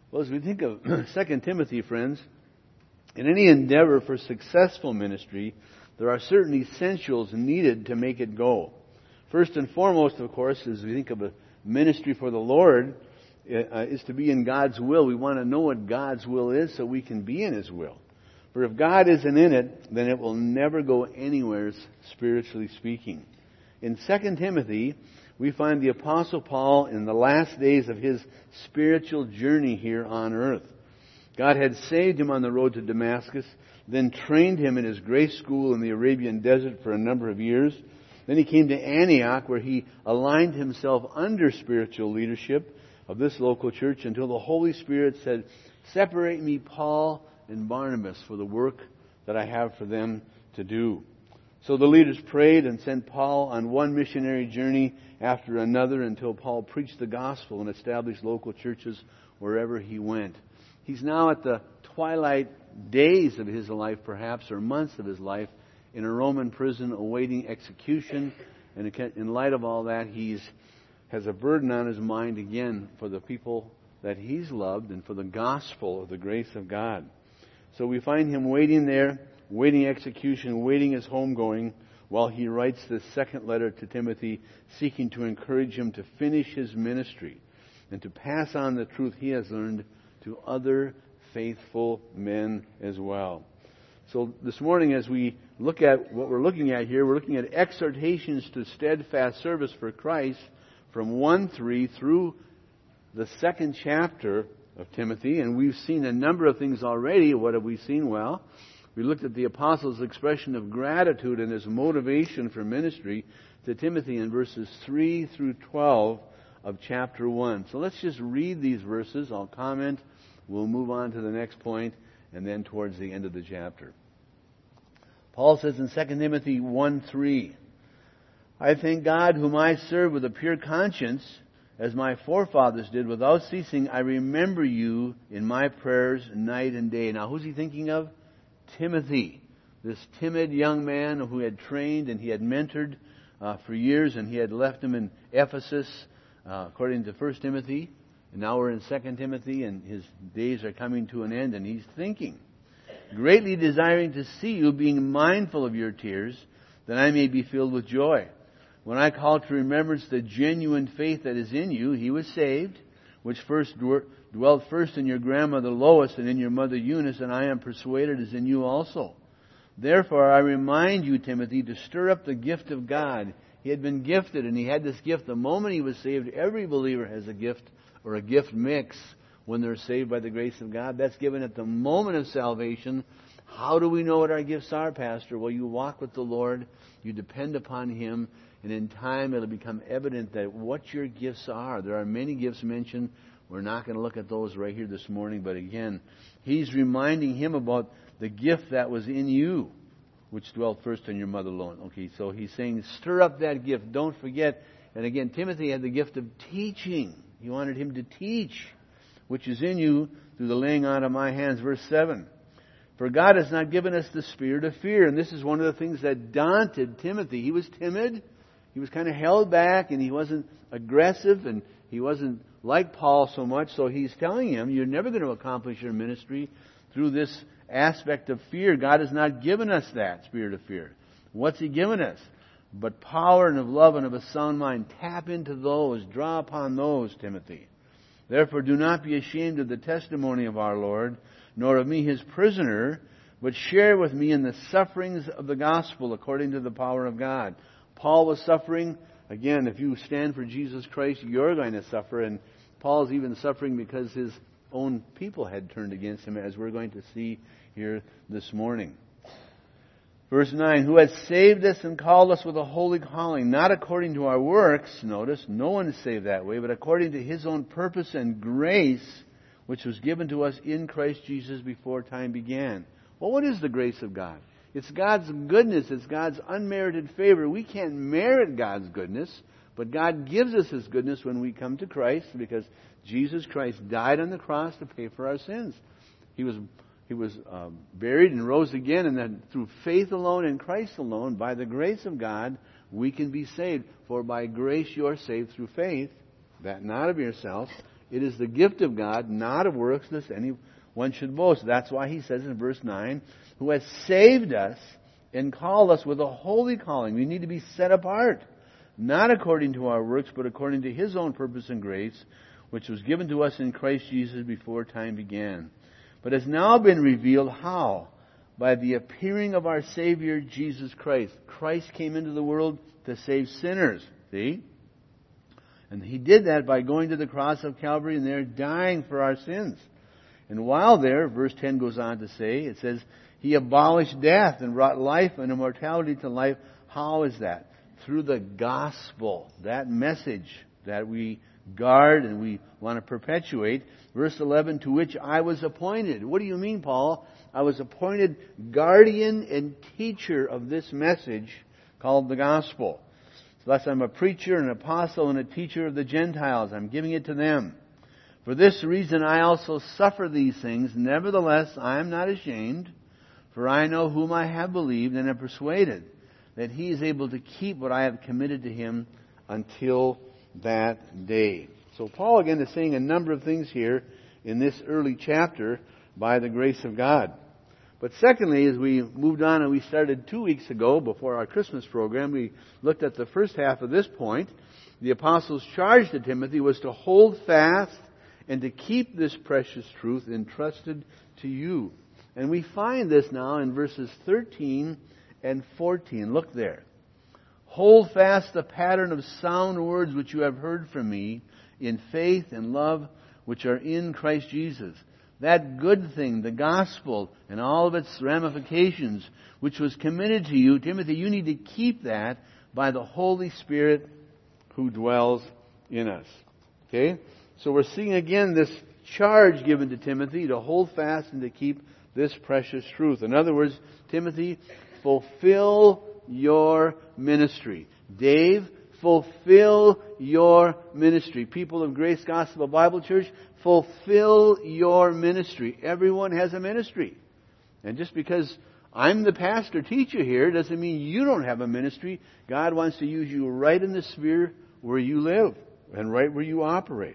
Well, as we think of 2 Timothy, friends, in any endeavor for successful ministry, there are certain essentials needed to make it go. First and foremost, of course, as we think of a ministry for the Lord, is to be in God's will. We want to know what God's will is so we can be in His will. For if God isn't in it, then it will never go anywhere, spiritually speaking. In 2 Timothy, we find the Apostle Paul in the last days of his spiritual journey here on earth. God had saved him on the road to Damascus, then trained him in his grace school in the Arabian desert for a number of years. Then he came to Antioch, where he aligned himself under spiritual leadership of this local church until the Holy Spirit said, "Separate me, Paul and Barnabas, for the work that I have for them to do." So the leaders prayed and sent Paul on one missionary journey after another until Paul preached the gospel and established local churches wherever he went. He's now at the twilight days of his life, perhaps, or months of his life, in a Roman prison awaiting execution. And in light of all that, he has a burden on his mind again for the people that he's loved and for the gospel of the grace of God. So we find him waiting there, waiting execution, waiting his homegoing, while he writes this second letter to Timothy, seeking to encourage him to finish his ministry and to pass on the truth he has learned to other faithful men as well. So this morning, as we look at what we're looking at here, we're looking at exhortations to steadfast service for Christ from 1:3 through the second chapter of Timothy. And we've seen a number of things already. What have we seen? Well, we looked at the apostle's expression of gratitude and his motivation for ministry to Timothy in verses 3 through 12 of chapter 1. So let's just read these verses. I'll comment. We'll move on to the next point, and then towards the end of the chapter. Paul says in 2 Timothy 1:3, "I thank God whom I serve with a pure conscience, as my forefathers did. Without ceasing, I remember you in my prayers night and day." Now, who's he thinking of? Timothy, this timid young man who had trained and he had mentored for years, and he had left him in Ephesus, according to 1 Timothy. And now we're in 2 Timothy, and his days are coming to an end, and he's thinking, "Greatly desiring to see you, being mindful of your tears, that I may be filled with joy. When I call to remembrance the genuine faith that is in you," he was saved, "which first dwelt first in your grandmother Lois and in your mother Eunice, and I am persuaded is in you also. Therefore I remind you, Timothy, to stir up the gift of God." He had been gifted, and he had this gift the moment he was saved. Every believer has a gift or a gift mix when they're saved by the grace of God. That's given at the moment of salvation. How do we know what our gifts are, Pastor? Well, you walk with the Lord, you depend upon Him, and in time it'll become evident that what your gifts are. There are many gifts mentioned. We're not going to look at those right here this morning, but again, he's reminding him about the gift that was in you, which dwelt first in your mother alone. Okay, so he's saying, stir up that gift. Don't forget. And again, Timothy had the gift of teaching. He wanted him to teach, which is in you through the laying on of my hands. Verse 7. "For God has not given us the spirit of fear." And this is one of the things that daunted Timothy. He was timid. He was kind of held back, and he wasn't aggressive, and he wasn't like Paul so much. So he's telling him, you're never going to accomplish your ministry through this aspect of fear. God has not given us that spirit of fear. What's He given us? But power and of love and of a sound mind. Tap into those. Draw upon those, Timothy. "Therefore do not be ashamed of the testimony of our Lord, nor of me His prisoner, but share with me in the sufferings of the gospel according to the power of God." Paul was suffering. Again, if you stand for Jesus Christ, you're going to suffer. And Paul's even suffering because his own people had turned against him, as we're going to see here this morning. Verse 9, "Who has saved us and called us with a holy calling, not according to our works." Notice, no one is saved that way, "but according to His own purpose and grace, which was given to us in Christ Jesus before time began." Well, what is the grace of God? It's God's goodness. It's God's unmerited favor. We can't merit God's goodness, but God gives us His goodness when we come to Christ, because Jesus Christ died on the cross to pay for our sins. He was buried and rose again, and then through faith alone in Christ alone, by the grace of God, we can be saved. "For by grace you are saved through faith, that not of yourself. It is the gift of God, not of works, lest anyone should boast. That's why he says in verse 9, who has saved us and called us with a holy calling. We need to be set apart, not according to our works, but according to His own purpose and grace, which was given to us in Christ Jesus before time began, but has now been revealed how? By the appearing of our Savior, Jesus Christ. Christ came into the world to save sinners. See? And He did that by going to the cross of Calvary and there dying for our sins. And while there, verse 10 goes on to say, it says, He abolished death and brought life and immortality to life. How is that? Through the gospel. That message that we guard and we want to perpetuate. Verse 11, to which I was appointed. What do you mean, Paul? I was appointed guardian and teacher of this message called the gospel. Thus I'm a preacher, an apostle, and a teacher of the Gentiles. I'm giving it to them. For this reason I also suffer these things. Nevertheless, I am not ashamed, for I know whom I have believed and am persuaded that He is able to keep what I have committed to Him until that day. So Paul again is saying a number of things here in this early chapter by the grace of God. But secondly, as we moved on and we started 2 weeks ago before our Christmas program, we looked at the first half of this point. The apostle's charge to Timothy was to hold fast and to keep this precious truth entrusted to you. And we find this now in verses 13 and 14. Look there. Hold fast the pattern of sound words which you have heard from me in faith and love which are in Christ Jesus. That good thing, the gospel, and all of its ramifications, which was committed to you, Timothy, you need to keep that by the Holy Spirit who dwells in us. Okay? So we're seeing again this charge given to Timothy to hold fast and to keep this precious truth. In other words, Timothy, fulfill your ministry. Dave, fulfill your ministry. People of Grace Gospel Bible Church, fulfill your ministry. Everyone has a ministry. And just because I'm the pastor teacher here doesn't mean you don't have a ministry. God wants to use you right in the sphere where you live and right where you operate.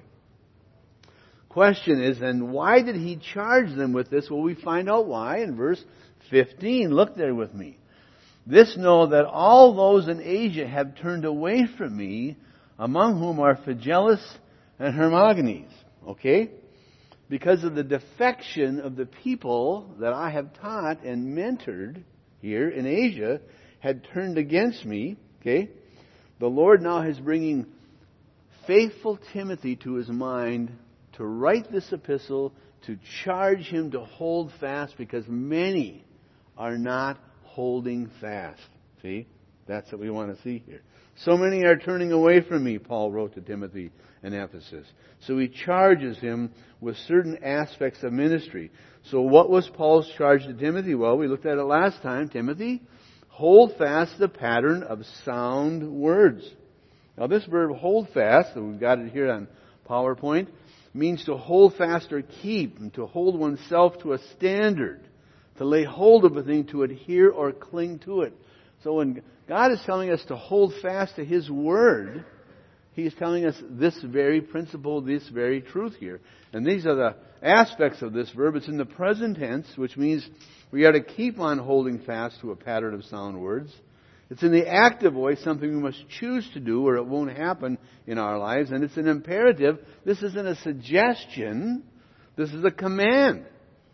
Question is, then why did He charge them with this? Well, we find out why in verse 15. Look there with me. This know that all those in Asia have turned away from me, among whom are Phygellus and Hermogenes. Okay? Because of the defection of the people that I have taught and mentored here in Asia had turned against me. Okay? The Lord now is bringing faithful Timothy to his mind to write this epistle, to charge him to hold fast, because many are not holding fast. See? That's what we want to see here. So many are turning away from me, Paul wrote to Timothy in Ephesus. So he charges him with certain aspects of ministry. So what was Paul's charge to Timothy? Well, we looked at it last time. Timothy, hold fast the pattern of sound words. Now this verb, hold fast, we've got it here on PowerPoint, means to hold fast or keep, and to hold oneself to a standard, to lay hold of a thing, to adhere or cling to it. So when God is telling us to hold fast to His Word, He is telling us this very principle, this very truth here. And these are the aspects of this verb. It's in the present tense, which means we are to keep on holding fast to a pattern of sound words. It's in the active voice, something we must choose to do or it won't happen in our lives. And it's an imperative. This isn't a suggestion. This is a command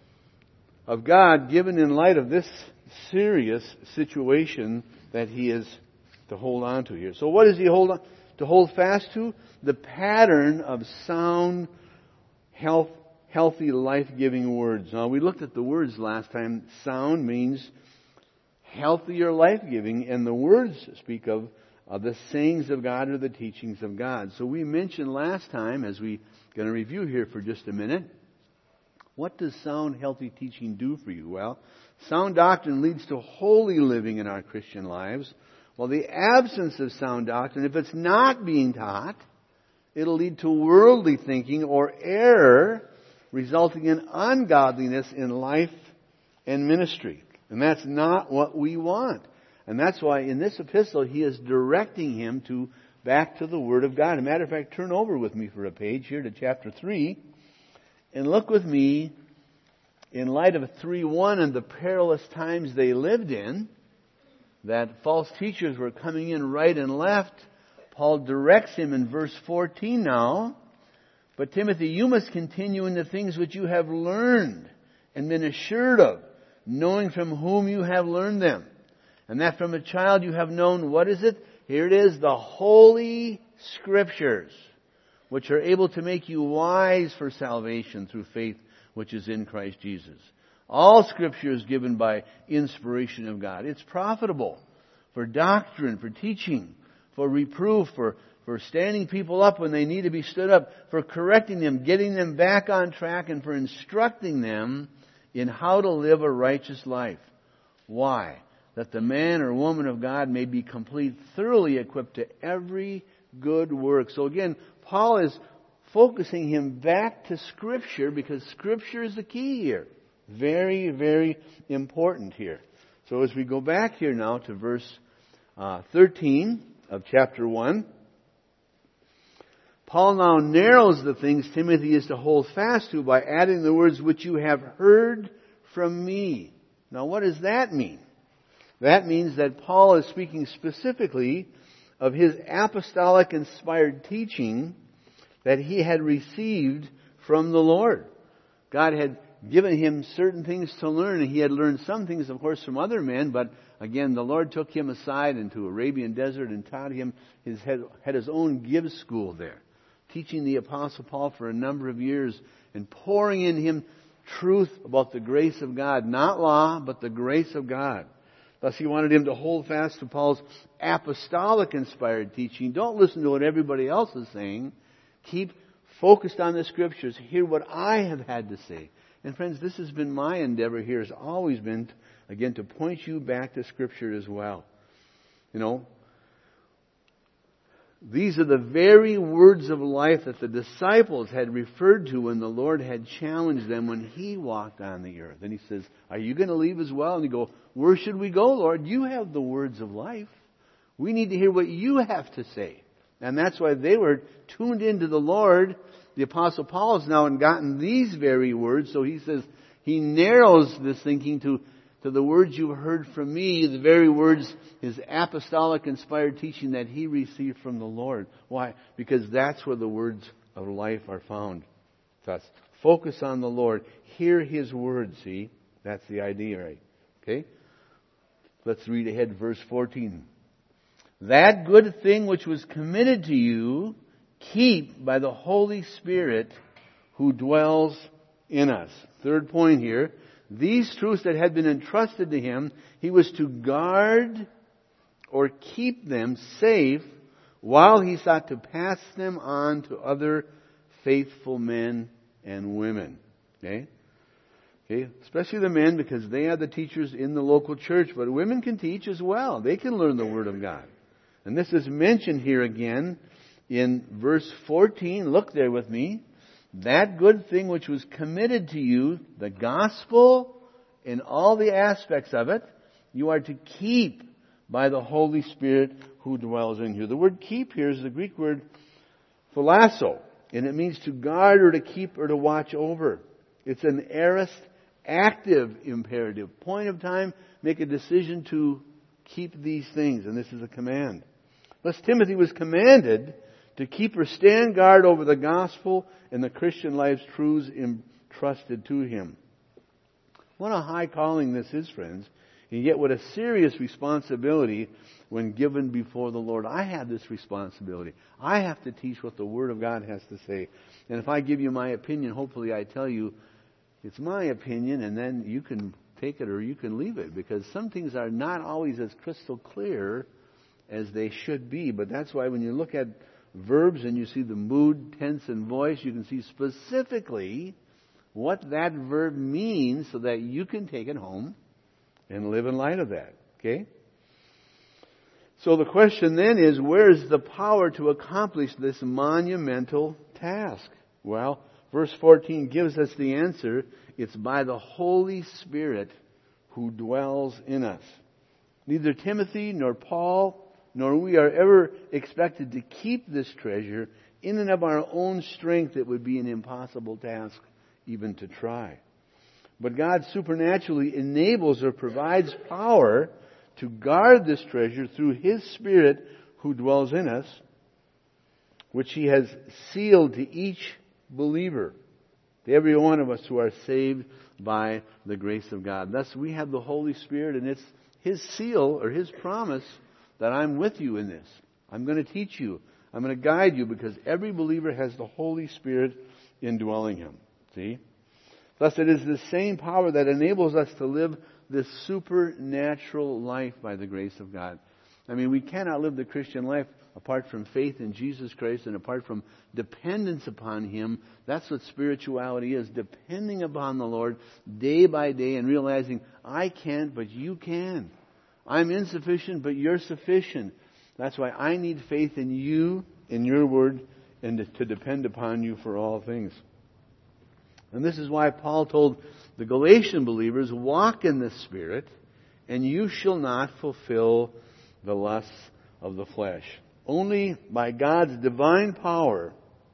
of God given in light of this serious situation that He is to hold on to here. So what does He hold on to hold fast to? The pattern of sound, healthy, life-giving words. Now we looked at the words last time. Sound means healthy or life-giving, and the words speak of the sayings of God or the teachings of God. So we mentioned last time, as we're going to review here for just a minute, what does sound, healthy teaching do for you? Well, sound doctrine leads to holy living in our Christian lives, while the absence of sound doctrine, if it's not being taught, it'll lead to worldly thinking or error, resulting in ungodliness in life and ministry. And that's not what we want. And that's why in this epistle he is directing him to back to the Word of God. As a matter of fact, turn over with me for a page here to chapter 3. And look with me, in light of 3:1 and the perilous times they lived in, that false teachers were coming in right and left, Paul directs him in verse 14 now, "But Timothy, you must continue in the things which you have learned and been assured of, knowing from whom you have learned them. And that from a child you have known," what is it? Here it is, "the Holy Scriptures, which are able to make you wise for salvation through faith which is in Christ Jesus." All Scripture is given by inspiration of God. It's profitable for doctrine, for teaching, for reproof, for standing people up when they need to be stood up, for correcting them, getting them back on track, and for instructing them in how to live a righteous life. Why? That the man or woman of God may be complete, thoroughly equipped to every good work. So again, Paul is focusing him back to Scripture because Scripture is the key here. Very, very important here. So as we go back here now to verse 13 of chapter 1, Paul now narrows the things Timothy is to hold fast to by adding the words, "which you have heard from me." Now what does that mean? That means that Paul is speaking specifically of his apostolic inspired teaching that he had received from the Lord. God had given him certain things to learn, and he had learned some things, of course, from other men, but again, the Lord took him aside into Arabian desert and taught him, had his own give school there, teaching the Apostle Paul for a number of years and pouring in him truth about the grace of God, not law, but the grace of God. Thus, he wanted him to hold fast to Paul's apostolic inspired teaching. Don't listen to what everybody else is saying. Keep focused on the Scriptures. Hear what I have had to say. And friends, this has been my endeavor here, has always been, again, to point you back to Scripture as well. You know, these are the very words of life that the disciples had referred to when the Lord had challenged them when He walked on the earth. And He says, "Are you going to leave as well?" And they go, "Where should we go, Lord? You have the words of life. We need to hear what you have to say." And that's why they were tuned into the Lord. The Apostle Paul has now gotten these very words. So he says, he narrows this thinking to the words you heard from me, the very words, his apostolic inspired teaching that he received from the Lord. Why? Because that's where the words of life are found. Thus, focus on the Lord. Hear His words, see? That's the idea, right? Okay? Let's read ahead, verse 14. "That good thing which was committed to you, keep by the Holy Spirit who dwells in us." Third point here. These truths that had been entrusted to him, he was to guard or keep them safe while he sought to pass them on to other faithful men and women. Okay? Especially the men, because they are the teachers in the local church, but women can teach as well. They can learn the Word of God. And this is mentioned here again in verse 14. Look there with me. "That good thing which was committed to you," the gospel and all the aspects of it, "you are to keep by the Holy Spirit who dwells in you." The word "keep" here is the Greek word "phalasso," and it means to guard or to keep or to watch over. It's an aorist active imperative. Point of time, make a decision to keep these things, and this is a command. Thus, Timothy was commanded to keep or stand guard over the gospel and the Christian life's truths entrusted to him. What a high calling this is, friends, and yet what a serious responsibility when given before the Lord. I have this responsibility. I have to teach what the Word of God has to say. And if I give you my opinion, hopefully I tell you it's my opinion, and then you can take it or you can leave it, because some things are not always as crystal clear as they should be. But that's why when you look at verbs and you see the mood, tense, and voice, you can see specifically what that verb means so that you can take it home and live in light of that. Okay? So the question then is, where is the power to accomplish this monumental task? Well, verse 14 gives us the answer. It's by the Holy Spirit who dwells in us. Neither Timothy nor Paul nor we are ever expected to keep this treasure. In and of our own strength, it would be an impossible task even to try. But God supernaturally enables or provides power to guard this treasure through His Spirit who dwells in us, which He has sealed to each believer, to every one of us who are saved by the grace of God. Thus, we have the Holy Spirit, and it's His seal or His promise that I'm with you in this. I'm going to teach you. I'm going to guide you, because every believer has the Holy Spirit indwelling him. See? Thus, it is the same power that enables us to live this supernatural life by the grace of God. I mean, we cannot live the Christian life apart from faith in Jesus Christ and apart from dependence upon Him. That's what spirituality is, depending upon the Lord day by day and realizing, I can't, but you can. I'm insufficient, but you're sufficient. That's why I need faith in you, in your word, and to depend upon you for all things. And this is why Paul told the Galatian believers, walk in the Spirit, and you shall not fulfill the lusts of the flesh. Only by God's divine power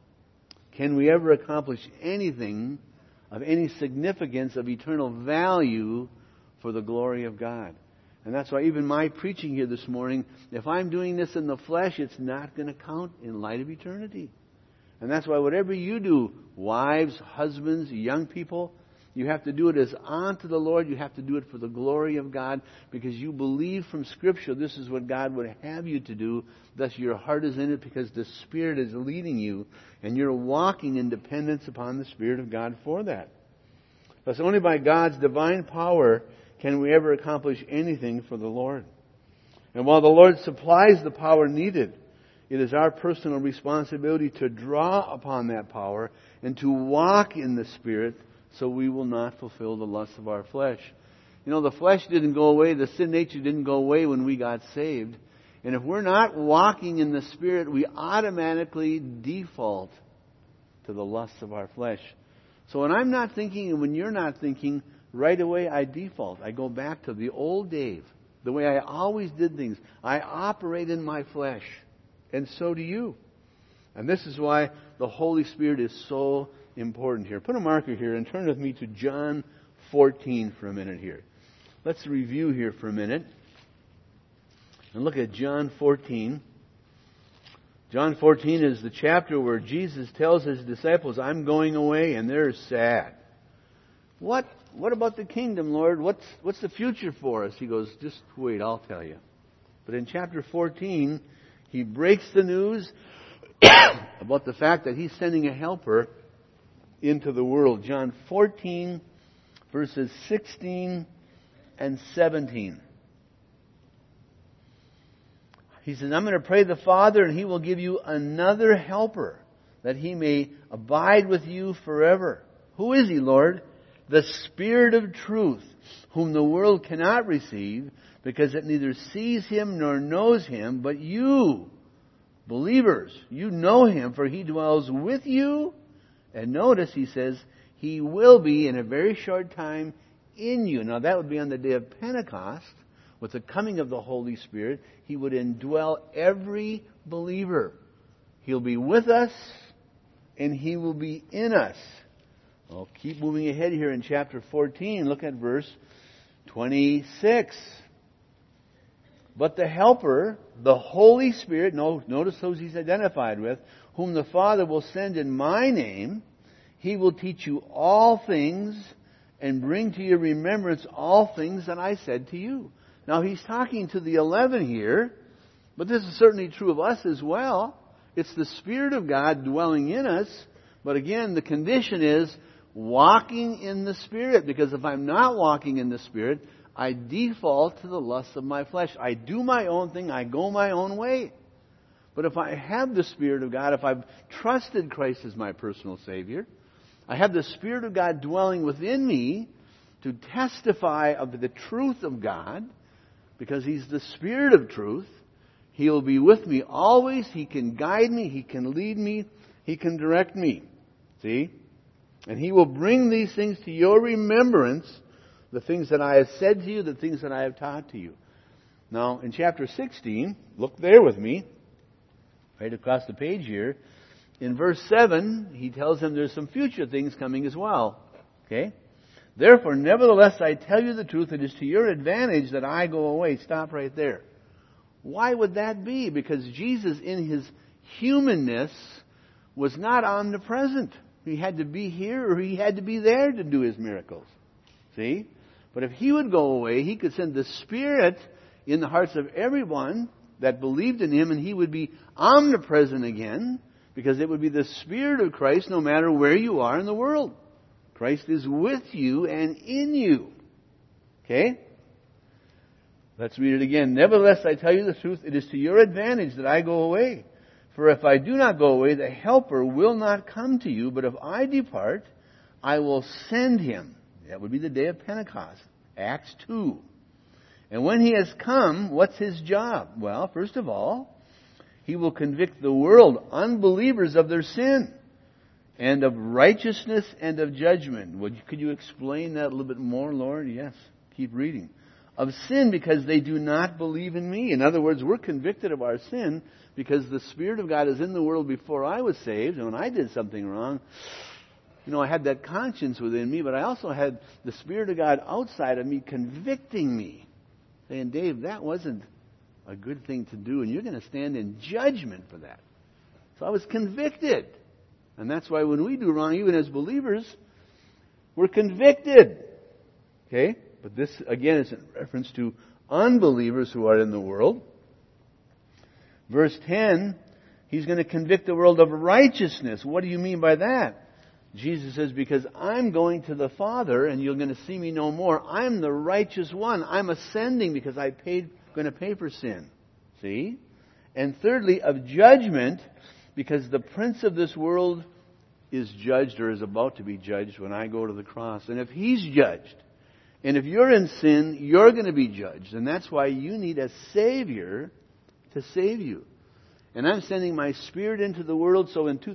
can we ever accomplish anything of any significance, of eternal value for the glory of God. And that's why even my preaching here this morning, if I'm doing this in the flesh, it's not going to count in light of eternity. And that's why whatever you do, wives, husbands, young people, you have to do it as unto the Lord. You have to do it for the glory of God, because you believe from Scripture this is what God would have you to do. Thus your heart is in it because the Spirit is leading you, and you're walking in dependence upon the Spirit of God for that. Thus only by God's divine power can we ever accomplish anything for the Lord. And while the Lord supplies the power needed, it is our personal responsibility to draw upon that power and to walk in the Spirit, so we will not fulfill the lusts of our flesh. You know, the flesh didn't go away, the sin nature didn't go away when we got saved. And if we're not walking in the Spirit, we automatically default to the lusts of our flesh. So when I'm not thinking and when you're not thinking, right away I default. I go back to the old Dave, the way I always did things. I operate in my flesh. And so do you. And this is why the Holy Spirit is so important here. Put a marker here and turn with me to John 14 for a minute here. Let's review here for a minute. And look at John 14. John 14 is the chapter where Jesus tells His disciples, I'm going away, and they're sad. What about the kingdom, Lord? What's the future for us? He goes, just wait, I'll tell you. But in chapter 14, He breaks the news about the fact that He's sending a helper into the world. John 14, verses 16 and 17. He says, I'm going to pray the Father, and He will give you another helper, that He may abide with you forever. Who is He, Lord? The Spirit of truth, whom the world cannot receive, because it neither sees Him nor knows Him. But you, believers, you know Him, for He dwells with you. And notice He says, He will be in a very short time in you. Now that would be on the day of Pentecost. With the coming of the Holy Spirit, He would indwell every believer. He'll be with us, and He will be in us. I'll keep moving ahead here in chapter 14. Look at verse 26. But the Helper, the Holy Spirit, notice those He's identified with, whom the Father will send in my name, He will teach you all things and bring to your remembrance all things that I said to you. Now He's talking to the 11 here, but this is certainly true of us as well. It's the Spirit of God dwelling in us, but again, the condition is walking in the Spirit, because if I'm not walking in the Spirit, I default to the lusts of my flesh. I do my own thing, I go my own way. But if I have the Spirit of God, if I've trusted Christ as my personal Savior, I have the Spirit of God dwelling within me to testify of the truth of God, because He's the Spirit of truth. He'll be with me always. He can guide me. He can lead me. He can direct me. See? And He will bring these things to your remembrance, the things that I have said to you, the things that I have taught to you. Now, in chapter 16, look there with me, right across the page here. In verse 7, he tells them there's some future things coming as well. Okay? Therefore, nevertheless, I tell you the truth, it is to your advantage that I go away. Stop right there. Why would that be? Because Jesus, in his humanness, was not omnipresent. He had to be here or he had to be there to do his miracles. See? But if he would go away, he could send the Spirit in the hearts of everyone that believed in him, and he would be omnipresent again, because it would be the Spirit of Christ no matter where you are in the world. Christ is with you and in you. Okay? Let's read it again. Nevertheless, I tell you the truth, it is to your advantage that I go away. For if I do not go away, the Helper will not come to you, but if I depart, I will send him. That would be the day of Pentecost. Acts 2. And when he has come, what's his job? Well, first of all, he will convict the world, unbelievers, of their sin, and of righteousness and of judgment. Could you explain that a little bit more, Lord? Yes. Keep reading. Of sin because they do not believe in me. In other words, we're convicted of our sin because the Spirit of God is in the world before I was saved. And when I did something wrong, I had that conscience within me, but I also had the Spirit of God outside of me convicting me. Saying, Dave, that wasn't a good thing to do, and you're going to stand in judgment for that. So I was convicted. And that's why when we do wrong, even as believers, we're convicted. Okay? But this, again, is in reference to unbelievers who are in the world. Verse 10, he's going to convict the world of righteousness. What do you mean by that? Jesus says, because I'm going to the Father and you're going to see me no more. I'm the righteous one. I'm ascending because I'm going to pay for sin. See? And thirdly, of judgment, because the prince of this world is judged or is about to be judged when I go to the cross. And if he's judged, and if you're in sin, you're going to be judged. And that's why you need a Savior to save you. And I'm sending my Spirit into the world so in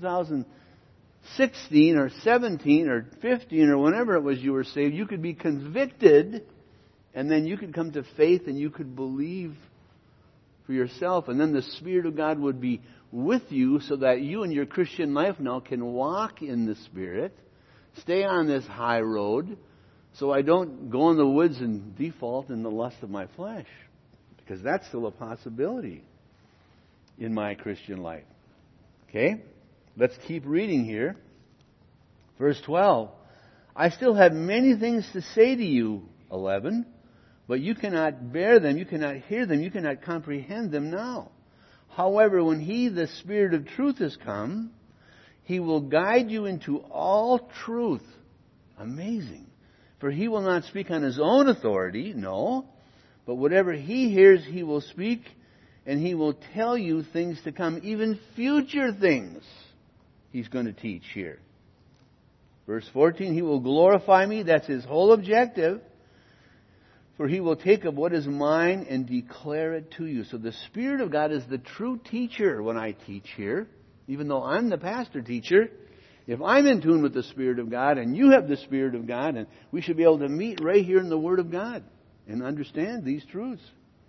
2016 or 17 or 15 or whenever it was you were saved, you could be convicted and then you could come to faith and you could believe for yourself. And then the Spirit of God would be with you so that you in your Christian life now can walk in the Spirit, stay on this high road, so I don't go in the woods and default in the lust of my flesh. Because that's still a possibility in my Christian life. Okay? Let's keep reading here. Verse 12. I still have many things to say to you, 11, but you cannot bear them, you cannot hear them, you cannot comprehend them now. However, when He, the Spirit of truth, has come, He will guide you into all truth. Amazing. For He will not speak on His own authority, no, but whatever He hears, He will speak, and He will tell you things to come, even future things He's going to teach here. Verse 14, He will glorify me. That's His whole objective. For He will take of what is mine and declare it to you. So the Spirit of God is the true teacher when I teach here. Even though I'm the pastor teacher, if I'm in tune with the Spirit of God and you have the Spirit of God, and we should be able to meet right here in the Word of God and understand these truths.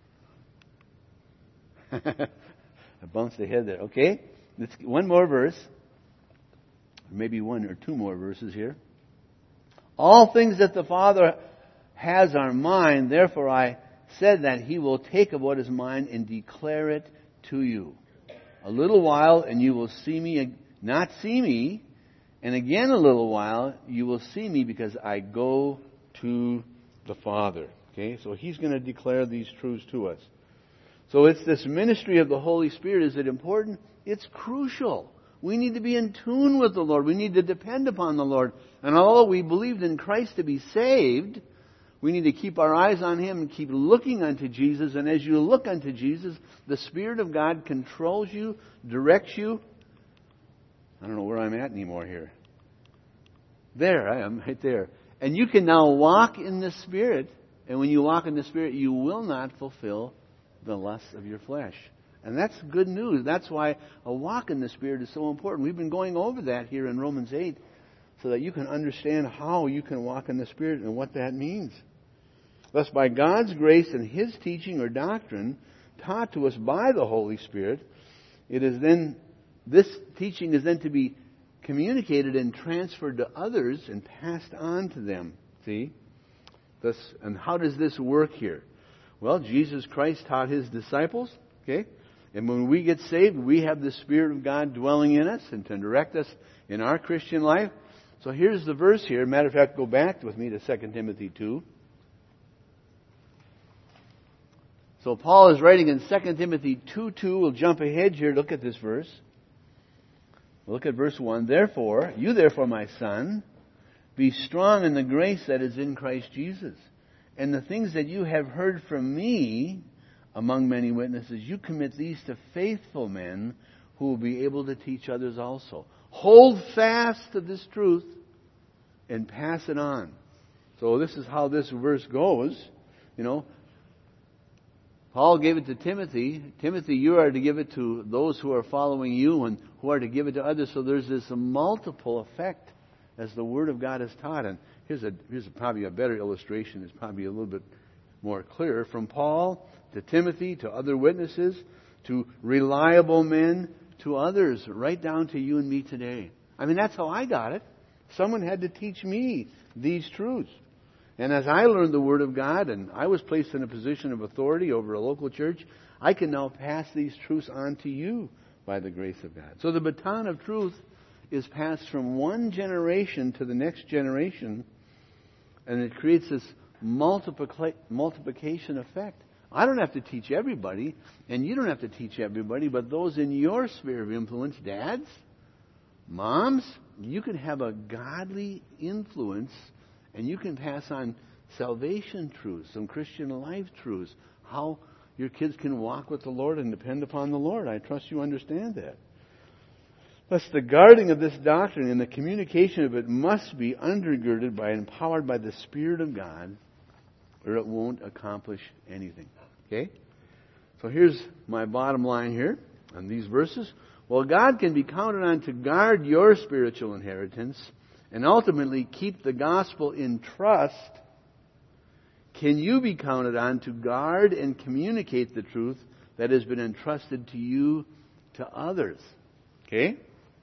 I bounced ahead there. Okay, let's one more verse. Maybe one or two more verses here. All things that the Father has are mine. Therefore I said that He will take of what is mine and declare it to you. A little while and you will see me, not see me. And again a little while you will see me because I go to the Father. Okay, so He's going to declare these truths to us. So it's this ministry of the Holy Spirit. Is it important? It's crucial. We need to be in tune with the Lord. We need to depend upon the Lord. And although we believed in Christ to be saved, we need to keep our eyes on Him and keep looking unto Jesus. And as you look unto Jesus, the Spirit of God controls you, directs you. I don't know where I'm at anymore here. There, I am, right there. And you can now walk in the Spirit. And when you walk in the Spirit, you will not fulfill the lusts of your flesh. And that's good news. That's why a walk in the Spirit is so important. We've been going over that here in Romans 8 so that you can understand how you can walk in the Spirit and what that means. Thus, by God's grace and His teaching or doctrine, taught to us by the Holy Spirit, this teaching is then to be communicated and transferred to others and passed on to them. See? Thus, and how does this work here? Well, Jesus Christ taught His disciples, okay? And when we get saved, we have the Spirit of God dwelling in us and to direct us in our Christian life. So here's the verse here. Matter of fact, go back with me to 2 Timothy 2. So Paul is writing in 2 Timothy 2:2. We'll jump ahead here. Look at this verse. Look at verse 1. Therefore, my son, be strong in the grace that is in Christ Jesus. And the things that you have heard from me among many witnesses, you commit these to faithful men who will be able to teach others also. Hold fast to this truth and pass it on. So this is how this verse goes. You know, Paul gave it to Timothy. Timothy, you are to give it to those who are following you and who are to give it to others. So there's this multiple effect as the Word of God is taught. And here's probably a better illustration. It's probably a little bit more clear. From Paul to Timothy to other witnesses to reliable men to others, right down to you and me today. I mean, that's how I got it. Someone had to teach me these truths. And as I learned the Word of God and I was placed in a position of authority over a local church, I can now pass these truths on to you by the grace of God. So the baton of truth is passed from one generation to the next generation, and it creates this multiplication effect. I don't have to teach everybody, and you don't have to teach everybody, but those in your sphere of influence, dads, moms, you can have a godly influence, and you can pass on salvation truths, some Christian life truths, how your kids can walk with the Lord and depend upon the Lord. I trust you understand that. Thus, the guarding of this doctrine and the communication of it must be undergirded by and empowered by the Spirit of God, or it won't accomplish anything. Okay? So here's my bottom line here on these verses. Well, God can be counted on to guard your spiritual inheritance and ultimately keep the gospel in trust. Can you be counted on to guard and communicate the truth that has been entrusted to you to others? Okay?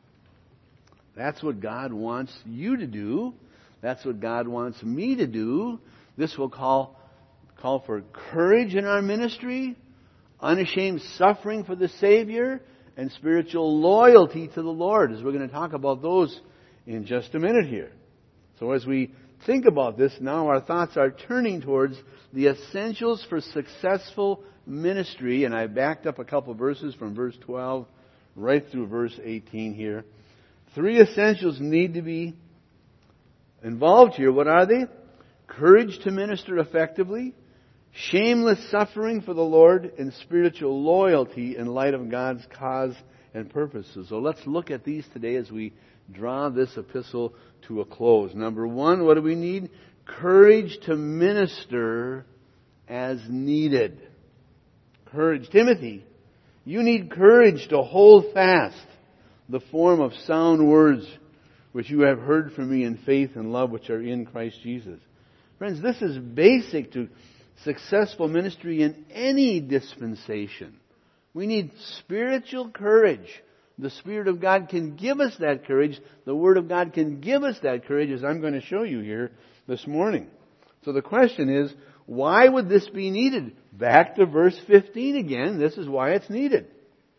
That's what God wants you to do. That's what God wants me to do. This will call for courage in our ministry, unashamed suffering for the Savior, and spiritual loyalty to the Lord, as we're going to talk about those in just a minute here. So as we think about this, now our thoughts are turning towards the essentials for successful ministry, and I backed up a couple of verses from verse 12 right through verse 18 here. 3 essentials need to be involved here. What are they? Courage to minister effectively, shameless suffering for the Lord, and spiritual loyalty in light of God's cause and purposes. So let's look at these today as we draw this epistle to a close. Number 1, what do we need? Courage to minister as needed. Courage. Timothy, you need courage to hold fast the form of sound words which you have heard from me in faith and love which are in Christ Jesus. Friends, this is basic to successful ministry in any dispensation. We need spiritual courage. The Spirit of God can give us that courage. The Word of God can give us that courage, as I'm going to show you here this morning. So the question is, why would this be needed? Back to verse 15 again. This is why it's needed.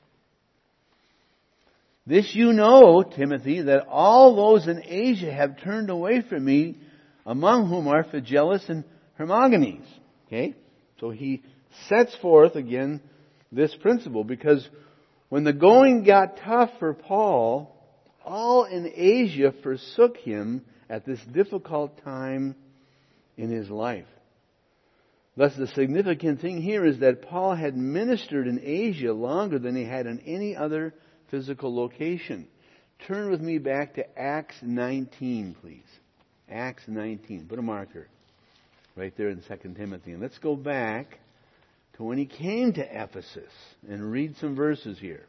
This you know, Timothy, that all those in Asia have turned away from me, among whom are Phygelus and Hermogenes. Okay? So he sets forth again this principle, because when the going got tough for Paul, all in Asia forsook him at this difficult time in his life. Thus, the significant thing here is that Paul had ministered in Asia longer than he had in any other physical location. Turn with me back to Acts 19, please. Acts 19. Put a marker right there in 2 Timothy. And let's go back to when he came to Ephesus and read some verses here.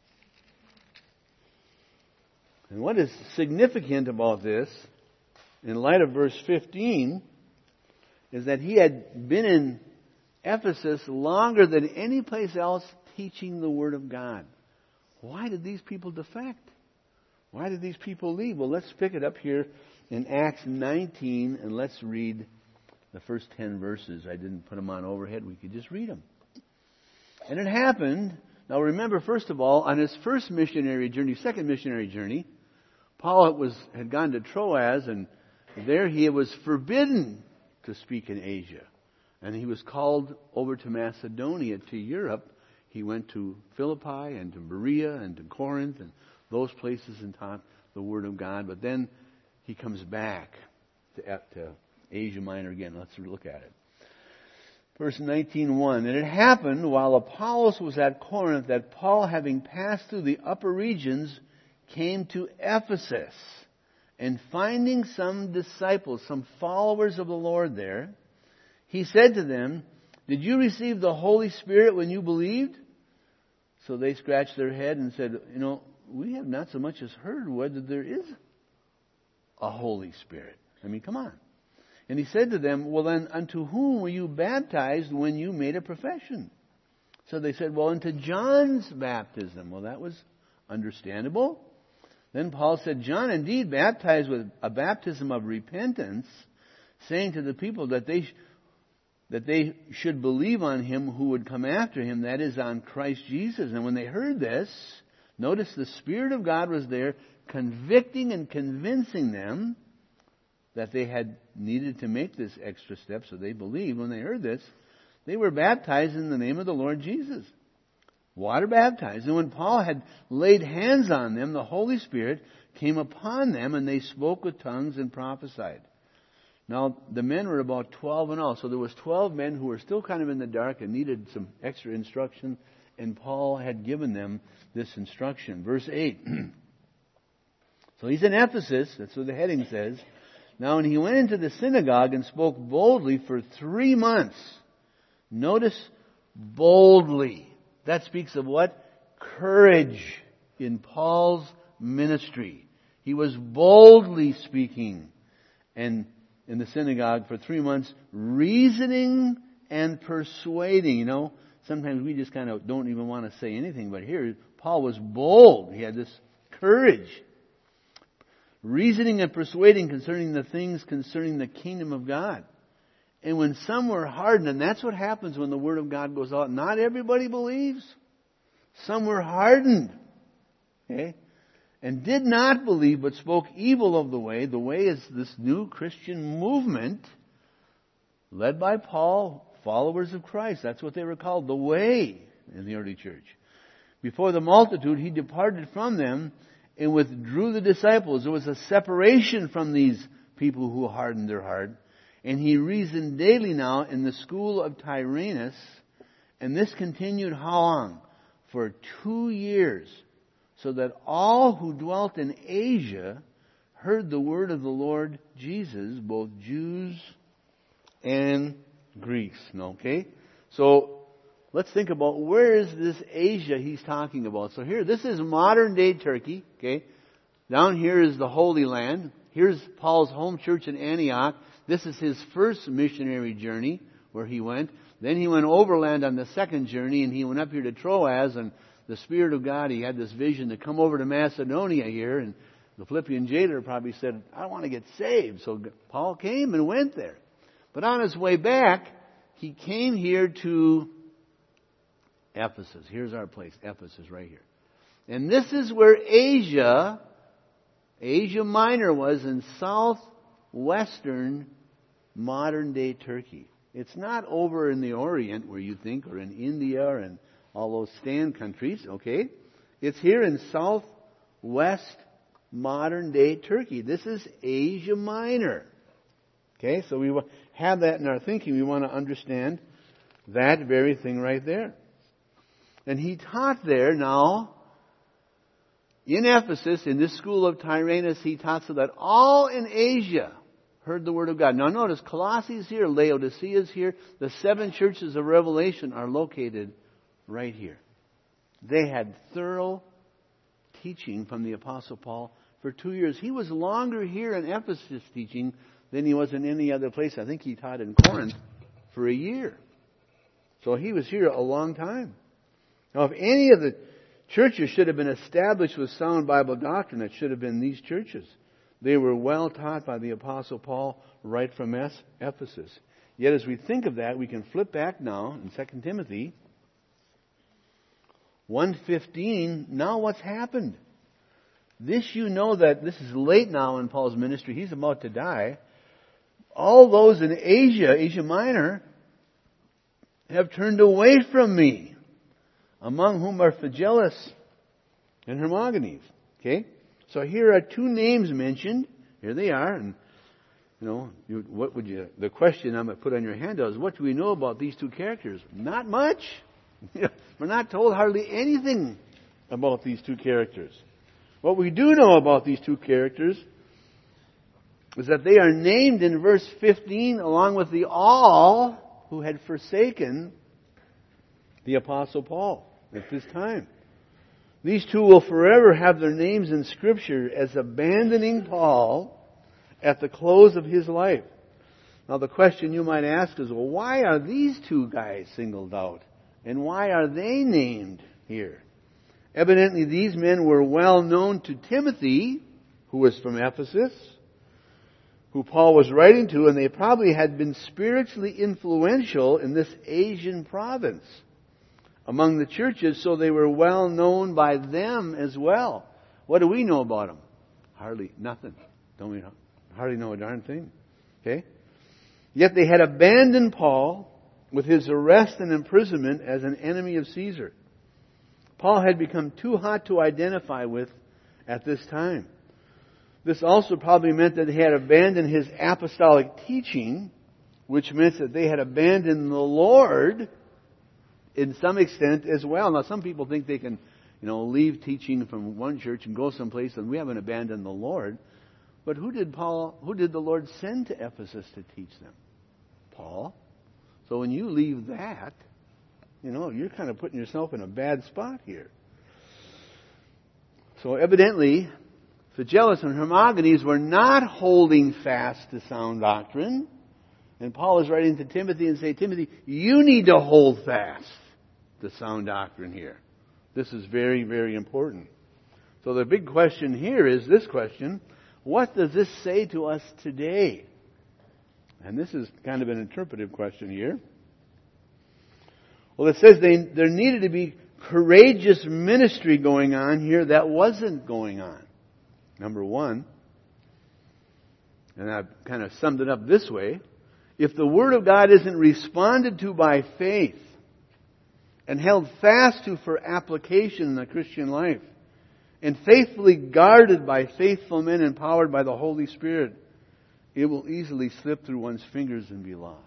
And what is significant about this, in light of verse 15, is that he had been in Ephesus longer than any place else teaching the Word of God. Why did these people defect? Why did these people leave? Well, let's pick it up here in Acts 19, and let's read the first 10 verses. I didn't put them on overhead. We could just read them. And it happened, now remember, first of all, on his first missionary journey, second missionary journey, Paul had gone to Troas, and there he was forbidden to speak in Asia. And he was called over to Macedonia, to Europe. He went to Philippi and to Berea and to Corinth and those places and taught the Word of God. But then he comes back to Asia Minor again. Let's look at it. Verse 19:1. And it happened while Apollos was at Corinth that Paul, having passed through the upper regions, came to Ephesus. And finding some disciples, some followers of the Lord there, he said to them, "Did you receive the Holy Spirit when you believed?" So they scratched their head and said, "We have not so much as heard whether there is a Holy Spirit." I mean, come on. And he said to them, "Well then, unto whom were you baptized when you made a profession?" So they said, "Well, into John's baptism." Well, that was understandable. Then Paul said, "John indeed baptized with a baptism of repentance, saying to the people that they should believe on him who would come after him, that is, on Christ Jesus." And when they heard this, notice the Spirit of God was there, convicting and convincing them that they had needed to make this extra step, so they believed. When they heard this, they were baptized in the name of the Lord Jesus. Water baptized. And when Paul had laid hands on them, the Holy Spirit came upon them, and they spoke with tongues and prophesied. Now, the men were about 12 in all. So there was 12 men who were still kind of in the dark and needed some extra instruction, and Paul had given them this instruction. Verse 8. So he's in Ephesus. That's what the heading says. Now, when he went into the synagogue and spoke boldly for 3 months. Notice, boldly. That speaks of what? Courage in Paul's ministry. He was boldly speaking and in the synagogue for 3 months, reasoning and persuading. Sometimes we just kind of don't even want to say anything, but here Paul was bold. He had this courage. Reasoning and persuading concerning the things concerning the kingdom of God. And when some were hardened, and that's what happens when the Word of God goes out, not everybody believes. Some were hardened. Okay? And did not believe, but spoke evil of the way. The way is this new Christian movement led by Paul, followers of Christ. That's what they were called, the way in the early church. Before the multitude, he departed from them and withdrew the disciples. There was a separation from these people who hardened their heart. And he reasoned daily now in the school of Tyrannus. And this continued how long? For 2 years. So that all who dwelt in Asia heard the word of the Lord Jesus, both Jews and Greeks. Okay? So let's think about where is this Asia he's talking about. So here, this is modern day Turkey. Okay? Down here is the Holy Land. Here's Paul's home church in Antioch. This is his first missionary journey where he went. Then he went overland on the second journey, and he went up here to Troas, and the Spirit of God, he had this vision to come over to Macedonia here, and the Philippian jailer probably said, "I want to get saved." So Paul came and went there. But on his way back, he came here to Ephesus. Here's our place, Ephesus right here. And this is where Asia Minor was, in southwestern modern day Turkey. It's not over in the Orient where you think, or in India and all those stand countries, okay? It's here in southwest modern day Turkey. This is Asia Minor. Okay, so we have that in our thinking. We want to understand that very thing right there. And he taught there now, in Ephesus, in this school of Tyrannus, he taught so that all in Asia heard the Word of God. Now notice, Colossae is here, Laodicea is here. The 7 churches of Revelation are located right here. They had thorough teaching from the Apostle Paul for 2 years. He was longer here in Ephesus teaching than he was in any other place. I think he taught in Corinth for a year. So he was here a long time. Now, if any of the churches should have been established with sound Bible doctrine, it should have been these churches. They were well taught by the Apostle Paul right from Ephesus. Yet as we think of that, we can flip back now in 2 Timothy 1:15. Now what's happened? This you know that this is late now in Paul's ministry. He's about to die. All those in Asia Minor, have turned away from me, among whom are Phygellus and Hermogenes. Okay? So here are two names mentioned. Here they are. And, the question I'm going to put on your handout is, what do we know about these two characters? Not much. We're not told hardly anything about these two characters. What we do know about these two characters is that they are named in verse 15 along with the all who had forsaken the Apostle Paul at this time. These two will forever have their names in Scripture as abandoning Paul at the close of his life. Now the question you might ask is, well, why are these two guys singled out? And why are they named here? Evidently these men were well known to Timothy, who was from Ephesus, who Paul was writing to, and they probably had been spiritually influential in this Asian province among the churches, so they were well known by them as well. What do we know about them? Hardly nothing. Don't we hardly know a darn thing. Okay? Yet they had abandoned Paul with his arrest and imprisonment as an enemy of Caesar. Paul had become too hot to identify with at this time. This also probably meant that they had abandoned his apostolic teaching, which meant that they had abandoned the Lord in some extent as well. Now, some people think they can, leave teaching from one church and go someplace, and we haven't abandoned the Lord. But who did the Lord send to Ephesus to teach them? Paul. So when you leave that, you're kind of putting yourself in a bad spot here. So evidently, Phygellus and Hermogenes were not holding fast to sound doctrine. And Paul is writing to Timothy and say, Timothy, you need to hold fast to sound doctrine here. This is very, very important. So the big question here is this question: what does this say to us today? And this is kind of an interpretive question here. Well, it says there needed to be courageous ministry going on here that wasn't going on. Number one, and I've kind of summed it up this way: if the Word of God isn't responded to by faith and held fast to for application in the Christian life, and faithfully guarded by faithful men empowered by the Holy Spirit, it will easily slip through one's fingers and be lost.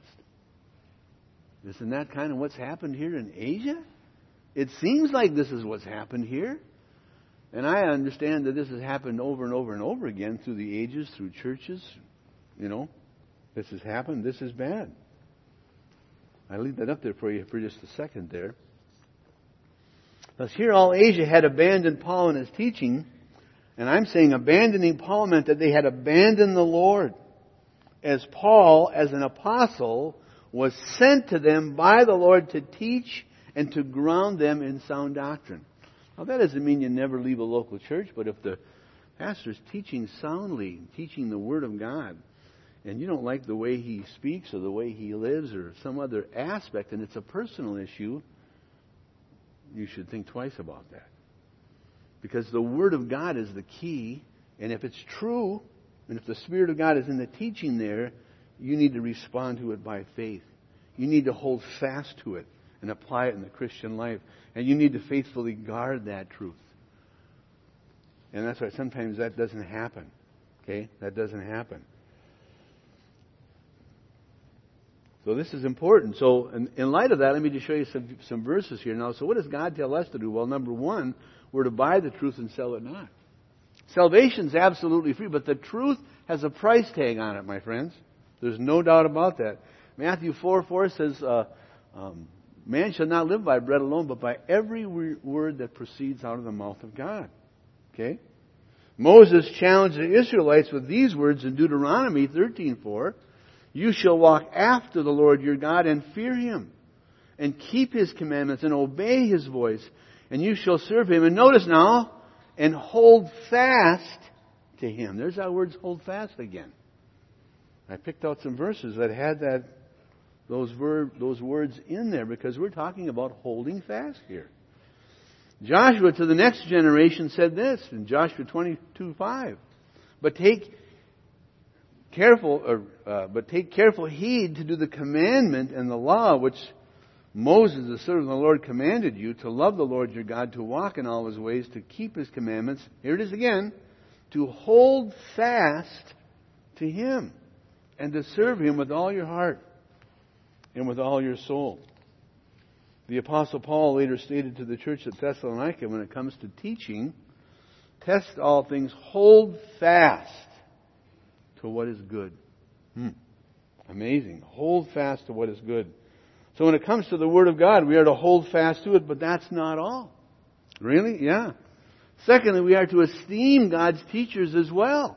Isn't that kind of what's happened here in Asia? It seems like this is what's happened here. And I understand that this has happened over and over and over again through the ages, through churches. This has happened. This is bad. I leave that up there for you for just a second there. Thus here all Asia had abandoned Paul and his teaching. And I'm saying abandoning Paul meant that they had abandoned the Lord. As Paul, as an apostle, was sent to them by the Lord to teach and to ground them in sound doctrine. Now that doesn't mean you never leave a local church, but if the pastor's teaching soundly, teaching the Word of God, and you don't like the way he speaks or the way he lives or some other aspect, and it's a personal issue, you should think twice about that. Because the Word of God is the key, and if it's true, and if the Spirit of God is in the teaching there, you need to respond to it by faith. You need to hold fast to it and apply it in the Christian life. And you need to faithfully guard that truth. And that's why sometimes that doesn't happen. Okay? That doesn't happen. So this is important. So in light of that, let me just show you some verses here now. So what does God tell us to do? Well, number one, we're to buy the truth and sell it not. Salvation's absolutely free, but the truth has a price tag on it, my friends. There's no doubt about that. Matthew 4:4 says, man shall not live by bread alone, but by every word that proceeds out of the mouth of God. Okay? Moses challenged the Israelites with these words in Deuteronomy 13:4. You shall walk after the Lord your God and fear Him, and keep His commandments and obey His voice, and you shall serve Him. And notice now, and hold fast to Him. There's our words, hold fast again. I picked out some verses that had those words in there because we're talking about holding fast here. Joshua to the next generation said this in Joshua 22:5. But take careful heed to do the commandment and the law which Moses, the servant of the Lord, commanded you, to love the Lord your God, to walk in all His ways, to keep His commandments. Here it is again. To hold fast to Him and to serve Him with all your heart and with all your soul. The Apostle Paul later stated to the church at Thessalonica, when it comes to teaching, test all things, hold fast to what is good. Amazing. Hold fast to what is good. So when it comes to the Word of God, we are to hold fast to it, but that's not all. Really? Yeah. Secondly, we are to esteem God's teachers as well.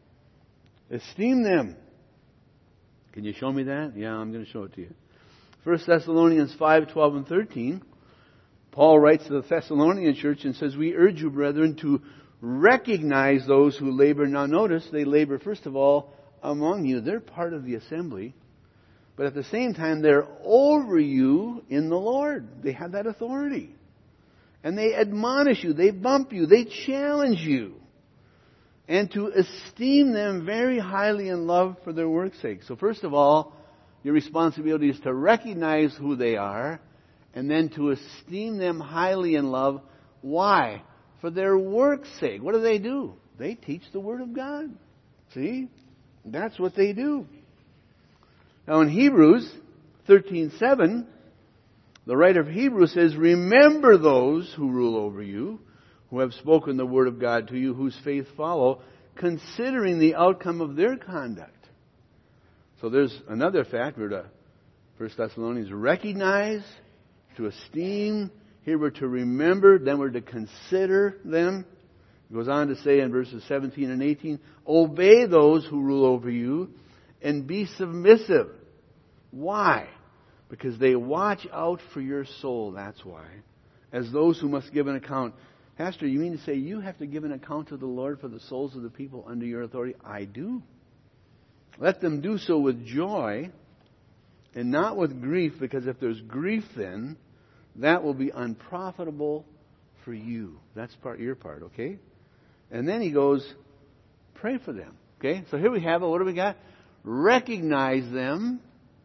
Esteem them. Can you show me that? Yeah, I'm going to show it to you. 1 Thessalonians 5:12 and 13. Paul writes to the Thessalonian church and says, we urge you, brethren, to recognize those who labor. Now notice, they labor, first of all, among you. They're part of the assembly. But at the same time, they're over you in the Lord. They have that authority. And they admonish you, they bump you, they challenge you. And to esteem them very highly in love for their work's sake. So first of all, your responsibility is to recognize who they are, and then to esteem them highly in love. Why? For their work's sake. What do? They teach the Word of God. See? That's what they do. Now in Hebrews 13:7, the writer of Hebrews says, remember those who rule over you, who have spoken the Word of God to you, whose faith follow, considering the outcome of their conduct. So there's another fact. We're to, 1 Thessalonians, recognize, to esteem. Here we're to remember, then we're to consider them. It goes on to say in verses 17 and 18, obey those who rule over you and be submissive. Why? Because they watch out for your soul, that's why. As those who must give an account. Pastor, you mean to say you have to give an account to the Lord for the souls of the people under your authority? I do. Let them do so with joy and not with grief, because if there's grief then, that will be unprofitable for you. That's your part, okay? And then he goes, pray for them. Okay? So here we have it. What do we got? Recognize them,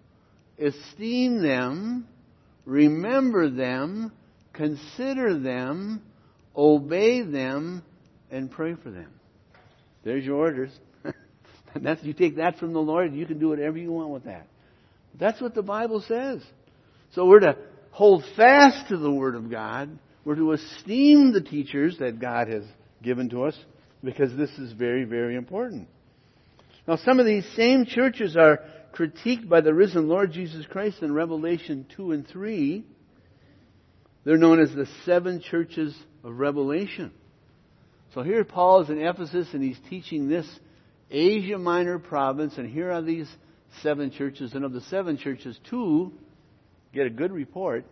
esteem them, remember them, consider them, obey them, and pray for them. There's your orders. You take that from the Lord, and you can do whatever you want with that. That's what the Bible says. So we're to hold fast to the Word of God. We're to esteem the teachers that God has given to us, because this is very, very important. Now, some of these same churches are critiqued by the risen Lord Jesus Christ in Revelation 2 and 3. They're known as the 7 churches of Revelation. So here Paul is in Ephesus, and he's teaching this Asia Minor province, and here are these 7 churches. And of the 7 churches, 2 get a good report,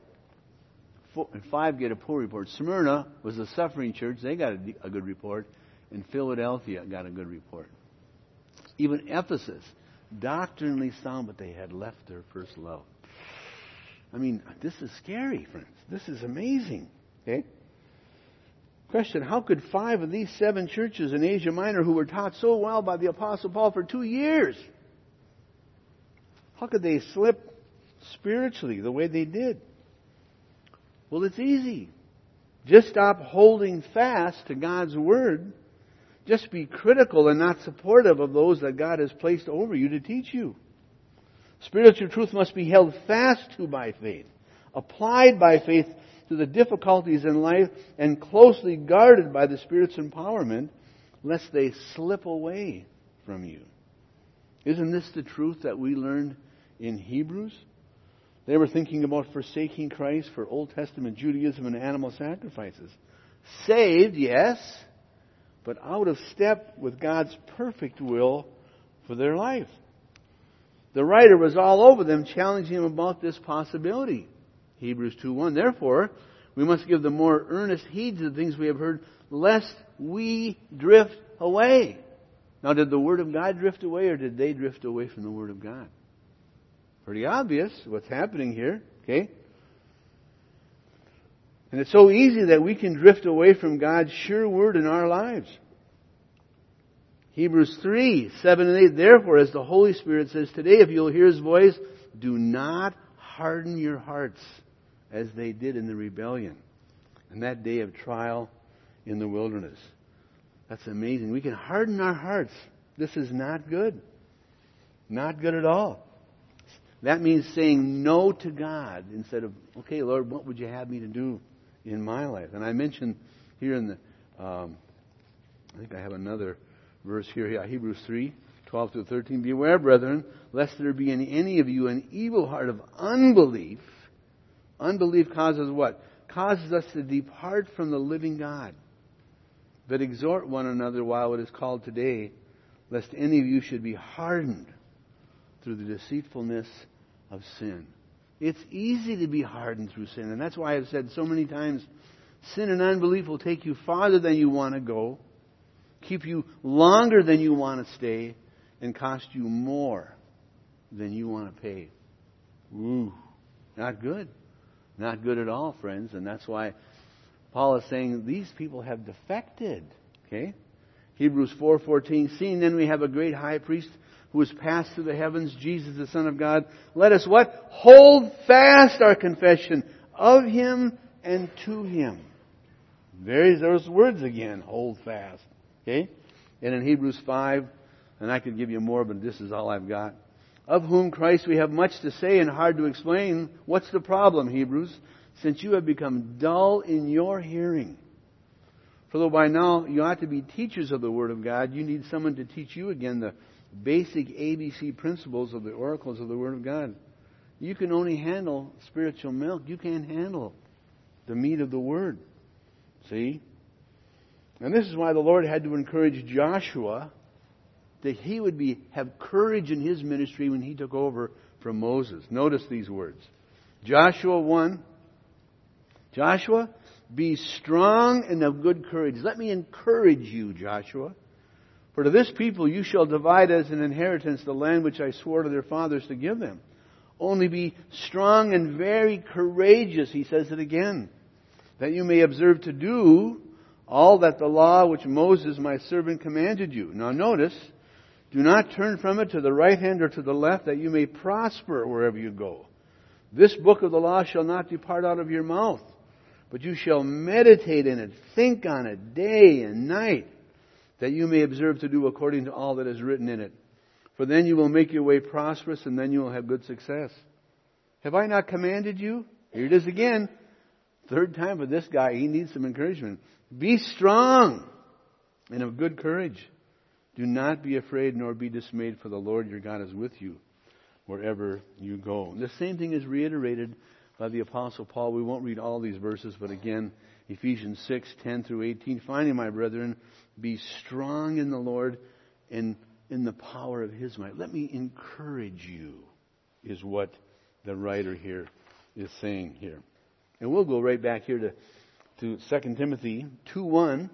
5 get a poor report. Smyrna was a suffering church. They got a good report. And Philadelphia got a good report. Even Ephesus, doctrinally sound, but they had left their first love. I mean, this is scary, friends. This is amazing. Okay? Question, how could 5 of these 7 churches in Asia Minor, who were taught so well by the Apostle Paul for 2 years, how could they slip spiritually the way they did? Well, it's easy. Just stop holding fast to God's Word. Just be critical and not supportive of those that God has placed over you to teach you. Spiritual truth must be held fast to by faith, applied by faith to the difficulties in life, and closely guarded by the Spirit's empowerment, lest they slip away from you. Isn't this the truth that we learned in Hebrews? They were thinking about forsaking Christ for Old Testament Judaism and animal sacrifices. Saved, yes, but out of step with God's perfect will for their life. The writer was all over them, challenging them about this possibility. Hebrews 2:1. Therefore, we must give the more earnest heed to the things we have heard, lest we drift away. Now, did the Word of God drift away, or did they drift away from the Word of God? Pretty obvious what's happening here, okay? And it's so easy that we can drift away from God's sure Word in our lives. Hebrews 3:7 and 8. Therefore, as the Holy Spirit says today, if you'll hear His voice, do not harden your hearts as they did in the rebellion and that day of trial in the wilderness. That's amazing. We can harden our hearts. This is not good. Not good at all. That means saying no to God instead of, okay, Lord, what would you have me to do in my life? And I mentioned here in the, I think I have another verse here, Hebrews 3:12-13. Beware, brethren, lest there be in any of you an evil heart of unbelief. Unbelief causes what? Causes us to depart from the living God. But exhort one another while it is called today, lest any of you should be hardened through the deceitfulness of sin. It's easy to be hardened through sin. And that's why I've said so many times, sin and unbelief will take you farther than you want to go, keep you longer than you want to stay, and cost you more than you want to pay. Ooh, not good. Not good at all, friends. And that's why Paul is saying these people have defected. Okay? Hebrews 4:14. Seeing then we have a great high priest who has passed through the heavens, Jesus the Son of God. Let us what? Hold fast our confession of Him and to Him. There's those words again. Hold fast. Okay? And in Hebrews 5, and I could give you more, but this is all I've got. Of whom Christ we have much to say and hard to explain. What's the problem, Hebrews? Since you have become dull in your hearing. For though by now you ought to be teachers of the Word of God, you need someone to teach you again the basic ABC principles of the oracles of the Word of God. You can only handle spiritual milk. You can't handle the meat of the Word. See? And this is why the Lord had to encourage Joshua that he would have courage in his ministry when he took over from Moses. Notice these words. Joshua 1. Joshua, be strong and of good courage. Let me encourage you, Joshua. For to this people you shall divide as an inheritance the land which I swore to their fathers to give them. Only be strong and very courageous, he says it again, that you may observe to do all that the law which Moses my servant commanded you. Now notice, do not turn from it to the right hand or to the left, that you may prosper wherever you go. This book of the law shall not depart out of your mouth, but you shall meditate in it, think on it day and night, that you may observe to do according to all that is written in it. For then you will make your way prosperous, and then you will have good success. Have I not commanded you? Here it is again. Third time for this guy. He needs some encouragement. Be strong and of good courage. Do not be afraid nor be dismayed, for the Lord your God is with you wherever you go. The same thing is reiterated by the Apostle Paul. We won't read all these verses, but again, Ephesians 6:10-18. Finally, my brethren, be strong in the Lord and in the power of His might. Let me encourage you, is what the writer here is saying here. And we'll go right back here to 2 Timothy 2:1.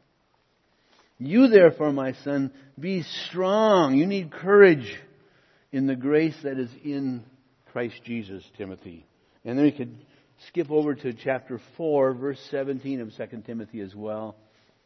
You therefore, my son, be strong. You need courage in the grace that is in Christ Jesus, Timothy. And then we could skip over to chapter 4, verse 17 of 2 Timothy as well.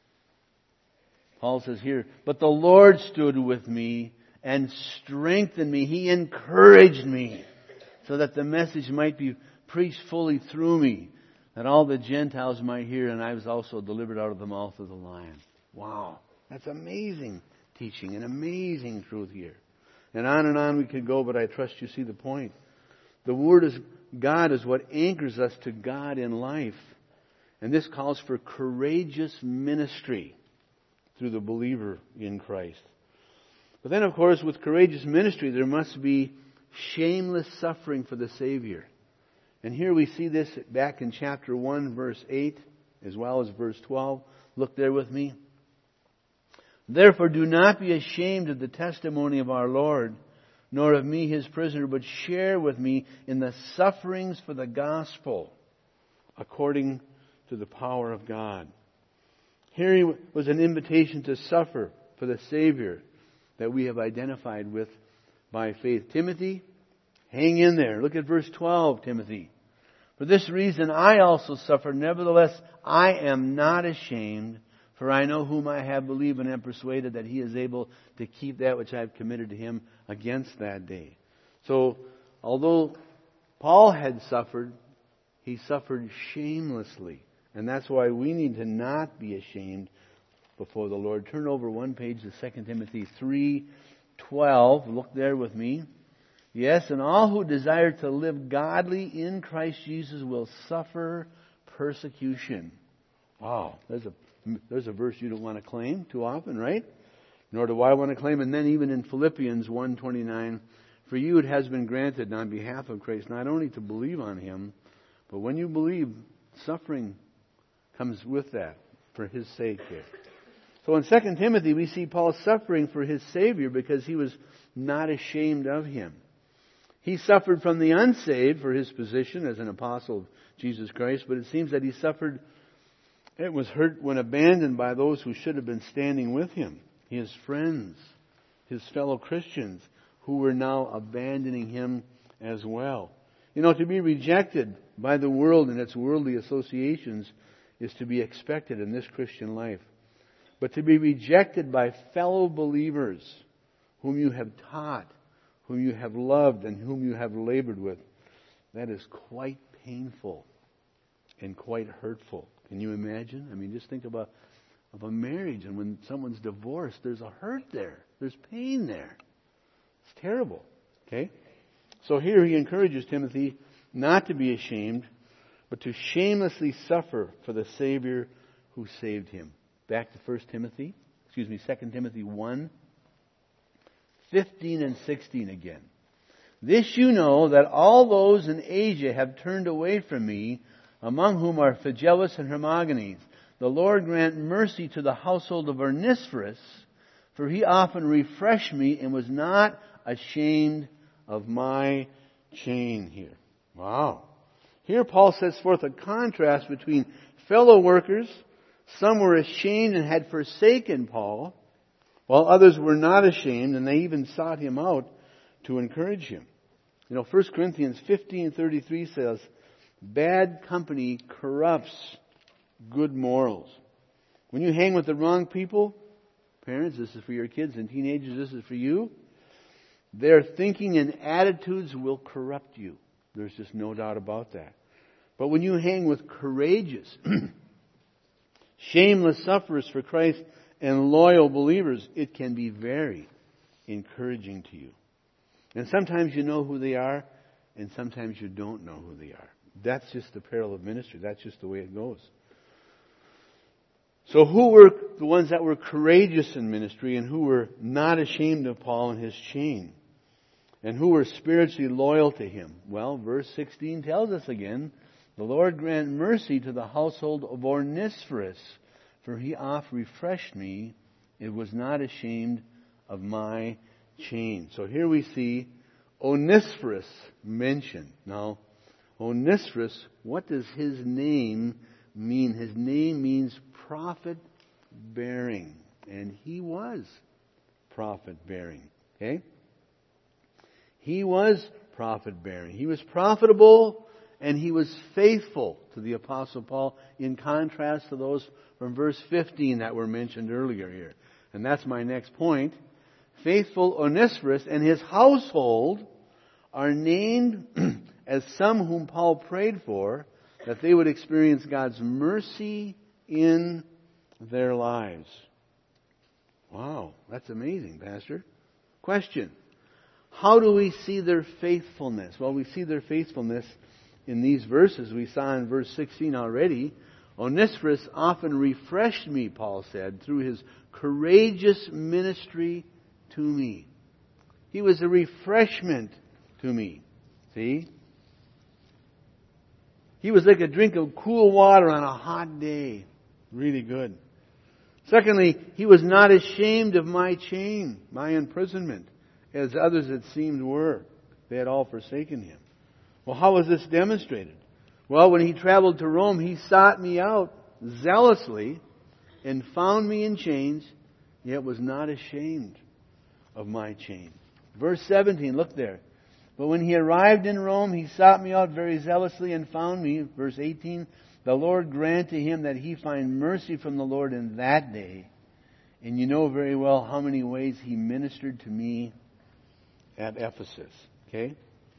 Paul says here, but the Lord stood with me and strengthened me. He encouraged me so that the message might be preached fully through me, that all the Gentiles might hear, and I was also delivered out of the mouth of the lion. Wow, that's amazing teaching, an amazing truth here. And on we could go, but I trust you see the point. The Word of God is what anchors us to God in life. And this calls for courageous ministry through the believer in Christ. But then, of course, with courageous ministry, there must be shameless suffering for the Savior. And here we see this back in chapter 1, verse 8, as well as verse 12. Look there with me. Therefore do not be ashamed of the testimony of our Lord, nor of me his prisoner, but share with me in the sufferings for the gospel, according to the power of God. Here was an invitation to suffer for the Savior that we have identified with by faith. Timothy, hang in there. Look at verse 12, Timothy. For this reason I also suffer. Nevertheless, I am not ashamed, for I know whom I have believed and am persuaded that he is able to keep that which I have committed to him against that day. So, although Paul had suffered, he suffered shamelessly. And that's why we need to not be ashamed before the Lord. Turn over one page to 2 Timothy 3:12. Look there with me. Yes, and all who desire to live godly in Christ Jesus will suffer persecution. Wow, there's a verse you don't want to claim too often, right? Nor do I want to claim. And then even in Philippians 1:29, for you it has been granted on behalf of Christ not only to believe on him, but when you believe, suffering comes with that for his sake here. So in 2 Timothy, we see Paul suffering for his Savior because he was not ashamed of him. He suffered from the unsaved for his position as an apostle of Jesus Christ, but it seems that he suffered, it was hurt when abandoned by those who should have been standing with him, his friends, his fellow Christians, who were now abandoning him as well. You know, to be rejected by the world and its worldly associations is to be expected in this Christian life. But to be rejected by fellow believers whom you have taught, whom you have loved, and whom you have labored with, that is quite painful and quite hurtful. Can you imagine? I mean, just think of a marriage, and when someone's divorced, there's a hurt there. There's pain there. It's terrible. Okay? So here he encourages Timothy not to be ashamed, but to shamelessly suffer for the Savior who saved him. Back to 2 Timothy 1, 15 and 16 again. This you know, that all those in Asia have turned away from me, among whom are Phygelus and Hermogenes. The Lord grant mercy to the household of Onesiphorus, for he often refreshed me and was not ashamed of my chain here. Wow. Here Paul sets forth a contrast between fellow workers. Some were ashamed and had forsaken Paul, while others were not ashamed, and they even sought him out to encourage him. You know, 1 Corinthians 15:33 says, bad company corrupts good morals. When you hang with the wrong people, parents, this is for your kids, and teenagers, this is for you, their thinking and attitudes will corrupt you. There's just no doubt about that. But when you hang with courageous, shameless sufferers for Christ and loyal believers, it can be very encouraging to you. And sometimes you know who they are, and sometimes you don't know who they are. That's just the peril of ministry. That's just the way it goes. So who were the ones that were courageous in ministry and who were not ashamed of Paul and his chain? And who were spiritually loyal to him? Well, verse 16 tells us again, the Lord grant mercy to the household of Onesiphorus, for he oft refreshed me, it was not ashamed of my chain. So here we see Onesiphorus mentioned. Now, Onesiphorus, what does his name mean? His name means prophet-bearing. And he was prophet-bearing. Okay? He was prophet-bearing. He was profitable and he was faithful to the Apostle Paul, in contrast to those from verse 15 that were mentioned earlier here. And that's my next point. Faithful Onesiphorus and his household are named as some whom Paul prayed for, that they would experience God's mercy in their lives. Wow, that's amazing, Pastor. Question: how do we see their faithfulness? Well, we see their faithfulness in these verses. We saw in verse 16 already. Onesiphorus often refreshed me, Paul said, through his courageous ministry to me. He was a refreshment to me. See? He was like a drink of cool water on a hot day. Really good. Secondly, he was not ashamed of my chain, my imprisonment, as others it seemed were. They had all forsaken him. Well, how was this demonstrated? Well, when he traveled to Rome, he sought me out zealously and found me in chains, yet was not ashamed of my chain. Verse 17, look there. But when he arrived in Rome, he sought me out very zealously and found me. Verse 18, the Lord grant to him that he find mercy from the Lord in that day. And you know very well how many ways he ministered to me at Ephesus. Okay?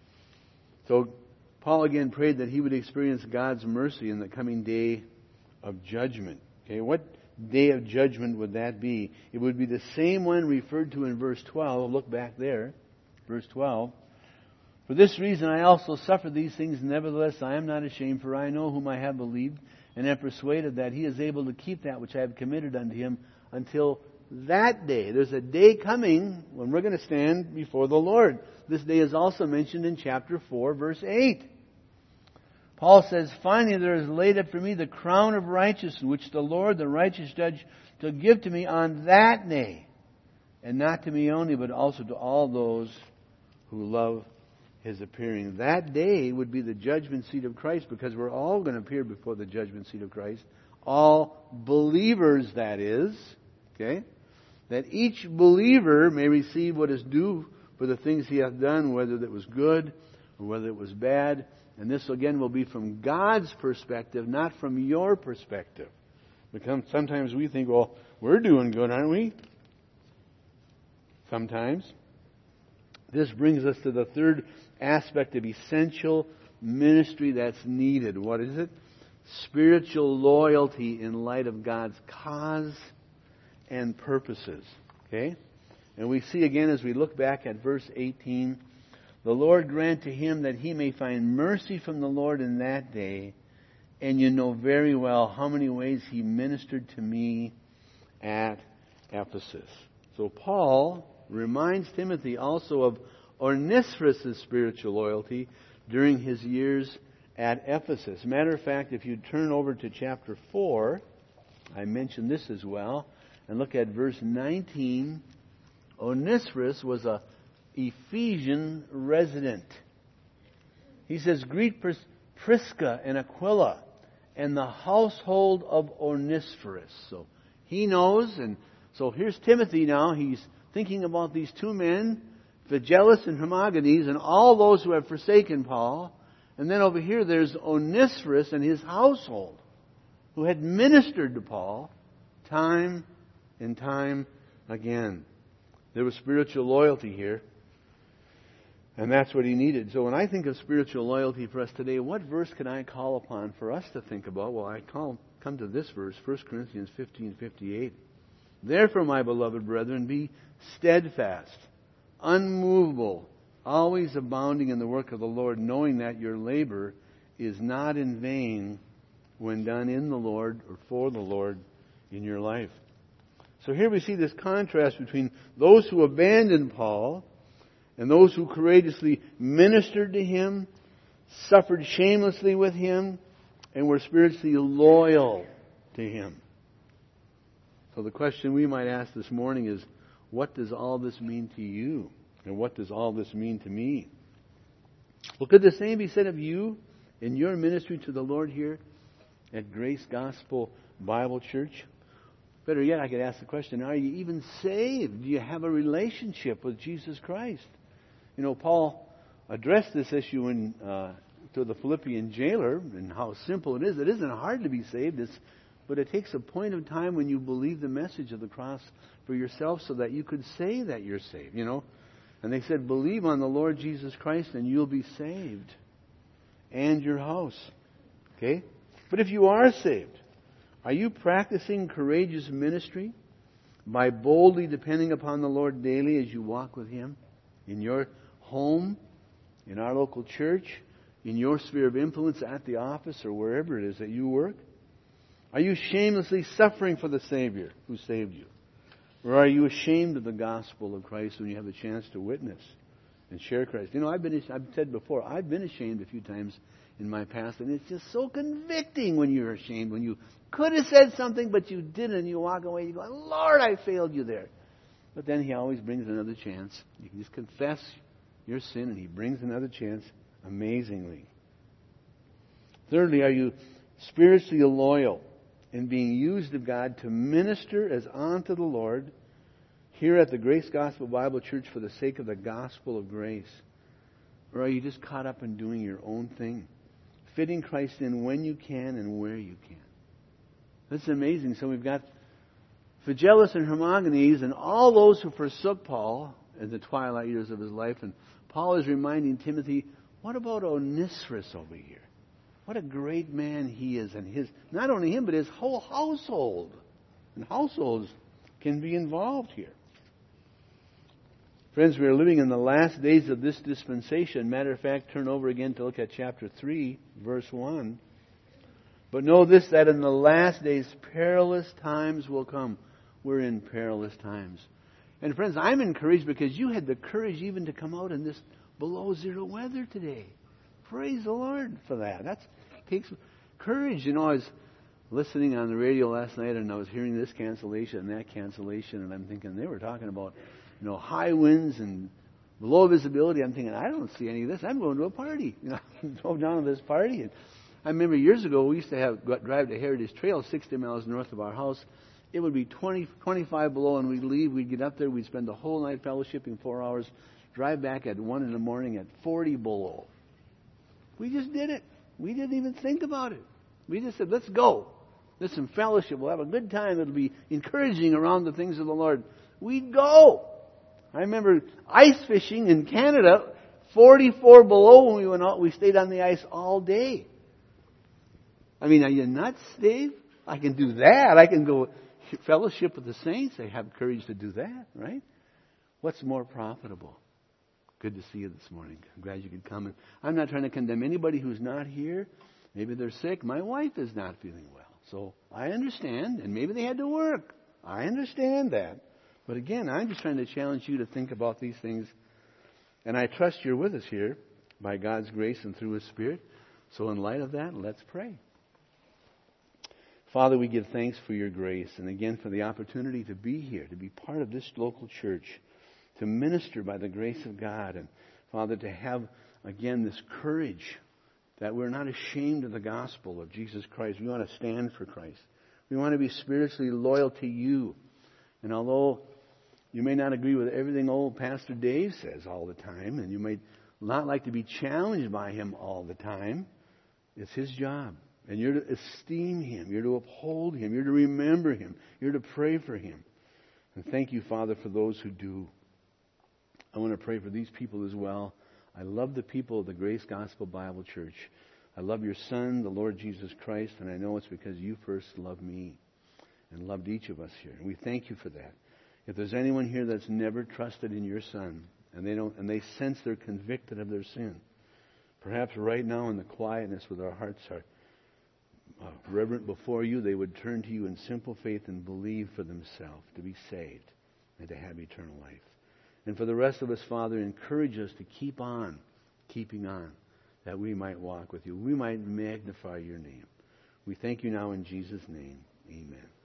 So Paul again prayed that he would experience God's mercy in the coming day of judgment. Okay, what day of judgment would that be? It would be the same one referred to in verse 12. Look back there. Verse 12. For this reason I also suffer these things. Nevertheless, I am not ashamed, for I know whom I have believed, and am persuaded that he is able to keep that which I have committed unto him until that day. There's a day coming when we're going to stand before the Lord. This day is also mentioned in chapter 4, verse 8. Paul says, finally there is laid up for me the crown of righteousness, which the Lord, the righteous judge, shall give to me on that day. And not to me only, but also to all those who love his appearing. That day would be the judgment seat of Christ, because we're all going to appear before the judgment seat of Christ. All believers, that is. Okay? That each believer may receive what is due for the things he hath done, whether that was good or whether it was bad. And this again will be from God's perspective, not from your perspective. Because sometimes we think, well, we're doing good, aren't we? Sometimes. This brings us to the third aspect of essential ministry that's needed. What is it? Spiritual loyalty in light of God's cause and purposes. Okay? And we see again as we look back at verse 18, the Lord grant to him that he may find mercy from the Lord in that day. And you know very well how many ways he ministered to me at Ephesus. So Paul reminds Timothy also of Onesiphorus' spiritual loyalty during his years at Ephesus. Matter of fact, if you turn over to chapter 4, I mentioned this as well, and look at verse 19, Onesiphorus was a Ephesian resident. He says, greet Prisca and Aquila and the household of Onesiphorus. So he knows, and so here's Timothy now. He's thinking about these two men, Phygellus and Hermogenes, and all those who have forsaken Paul. And then over here there's Onesiphorus and his household, who had ministered to Paul time and time again. There was spiritual loyalty here. And that's what he needed. So when I think of spiritual loyalty for us today, what verse can I call upon for us to think about? Well, I come to this verse, 1 Corinthians 15:58. Therefore, my beloved brethren, be steadfast, unmovable, always abounding in the work of the Lord, knowing that your labor is not in vain when done in the Lord or for the Lord in your life. So here we see this contrast between those who abandoned Paul and those who courageously ministered to him, suffered shamelessly with him, and were spiritually loyal to him. So the question we might ask this morning is, what does all this mean to you? And what does all this mean to me? Well, could the same be said of you in your ministry to the Lord here at Grace Gospel Bible Church? Better yet, I could ask the question, are you even saved? Do you have a relationship with Jesus Christ? You know, Paul addressed this issue to the Philippian jailer, and how simple it is. It isn't hard to be saved, but it takes a point of time when you believe the message of the cross for yourself so that you could say that you're saved, you know. And they said, believe on the Lord Jesus Christ and you'll be saved, and your house. Okay? But if you are saved, are you practicing courageous ministry by boldly depending upon the Lord daily as you walk with Him in your home, in our local church, in your sphere of influence at the office or wherever it is that you work? Are you shamelessly suffering for the Savior who saved you? Or are you ashamed of the gospel of Christ when you have a chance to witness and share Christ. You know, I've said before, I've been ashamed a few times in my past, and it's just so convicting when you're ashamed, when you could have said something, but you didn't, and you walk away, you go, Lord, I failed you there. But then He always brings another chance. You can just confess your sin, and He brings another chance amazingly. Thirdly, are you spiritually loyal in being used of God to minister as unto the Lord here at the Grace Gospel Bible Church for the sake of the gospel of grace? Or are you just caught up in doing your own thing, fitting Christ in when you can and where you can? That's amazing. So we've got Phygelus and Hermogenes and all those who forsook Paul in the twilight years of his life. And Paul is reminding Timothy, what about Onesimus over here? What a great man he is, and not only him, but his whole household. And households can be involved here. Friends, we are living in the last days of this dispensation. Matter of fact, turn over again to look at chapter 3, verse 1. But know this, that in the last days perilous times will come. We're in perilous times. And friends, I'm encouraged because you had the courage even to come out in this below zero weather today. Praise the Lord for that. That takes courage. You know, I was listening on the radio last night and I was hearing this cancellation and that cancellation, and I'm thinking they were talking about, high winds and low visibility. I'm thinking, I don't see any of this. I'm going to a party. I drove down to this party. And I remember years ago we used to drive to Heritage Trail 60 miles north of our house. It would be 25 below, and we'd leave. We'd get up there. We'd spend the whole night fellowshipping, 4 hours, drive back at 1 in the morning at 40 below. We just did it. We didn't even think about it. We just said, let's go. There's some fellowship. We'll have a good time. It'll be encouraging around the things of the Lord. We'd go. I remember ice fishing in Canada, 44 below when we went out. We stayed on the ice all day. I mean, are you nuts, Dave? I can do that. I can go fellowship with the saints. I have courage to do that, right? What's more profitable? Good to see you this morning. I'm glad you could come. And I'm not trying to condemn anybody who's not here. Maybe they're sick. My wife is not feeling well. So I understand. And maybe they had to work. I understand that. But again, I'm just trying to challenge you to think about these things. And I trust you're with us here by God's grace and through His Spirit. So in light of that, let's pray. Father, we give thanks for your grace and again for the opportunity to be here, to be part of this local church, to minister by the grace of God. And Father, to have again this courage that we're not ashamed of the gospel of Jesus Christ. We want to stand for Christ. We want to be spiritually loyal to you. And although you may not agree with everything old Pastor Dave says all the time, and you may not like to be challenged by him all the time, it's his job. And you're to esteem him. You're to uphold him. You're to remember him. You're to pray for him. And thank you, Father, for those who do. I want to pray for these people as well. I love the people of the Grace Gospel Bible Church. I love your Son, the Lord Jesus Christ, and I know it's because you first loved me and loved each of us here. And we thank you for that. If there's anyone here that's never trusted in your Son, and they sense they're convicted of their sin, perhaps right now in the quietness with our hearts are reverent before you, they would turn to you in simple faith and believe for themselves to be saved and to have eternal life. And for the rest of us, Father, encourage us to keep on keeping on, that we might walk with you. We might magnify your name. We thank you now in Jesus' name. Amen.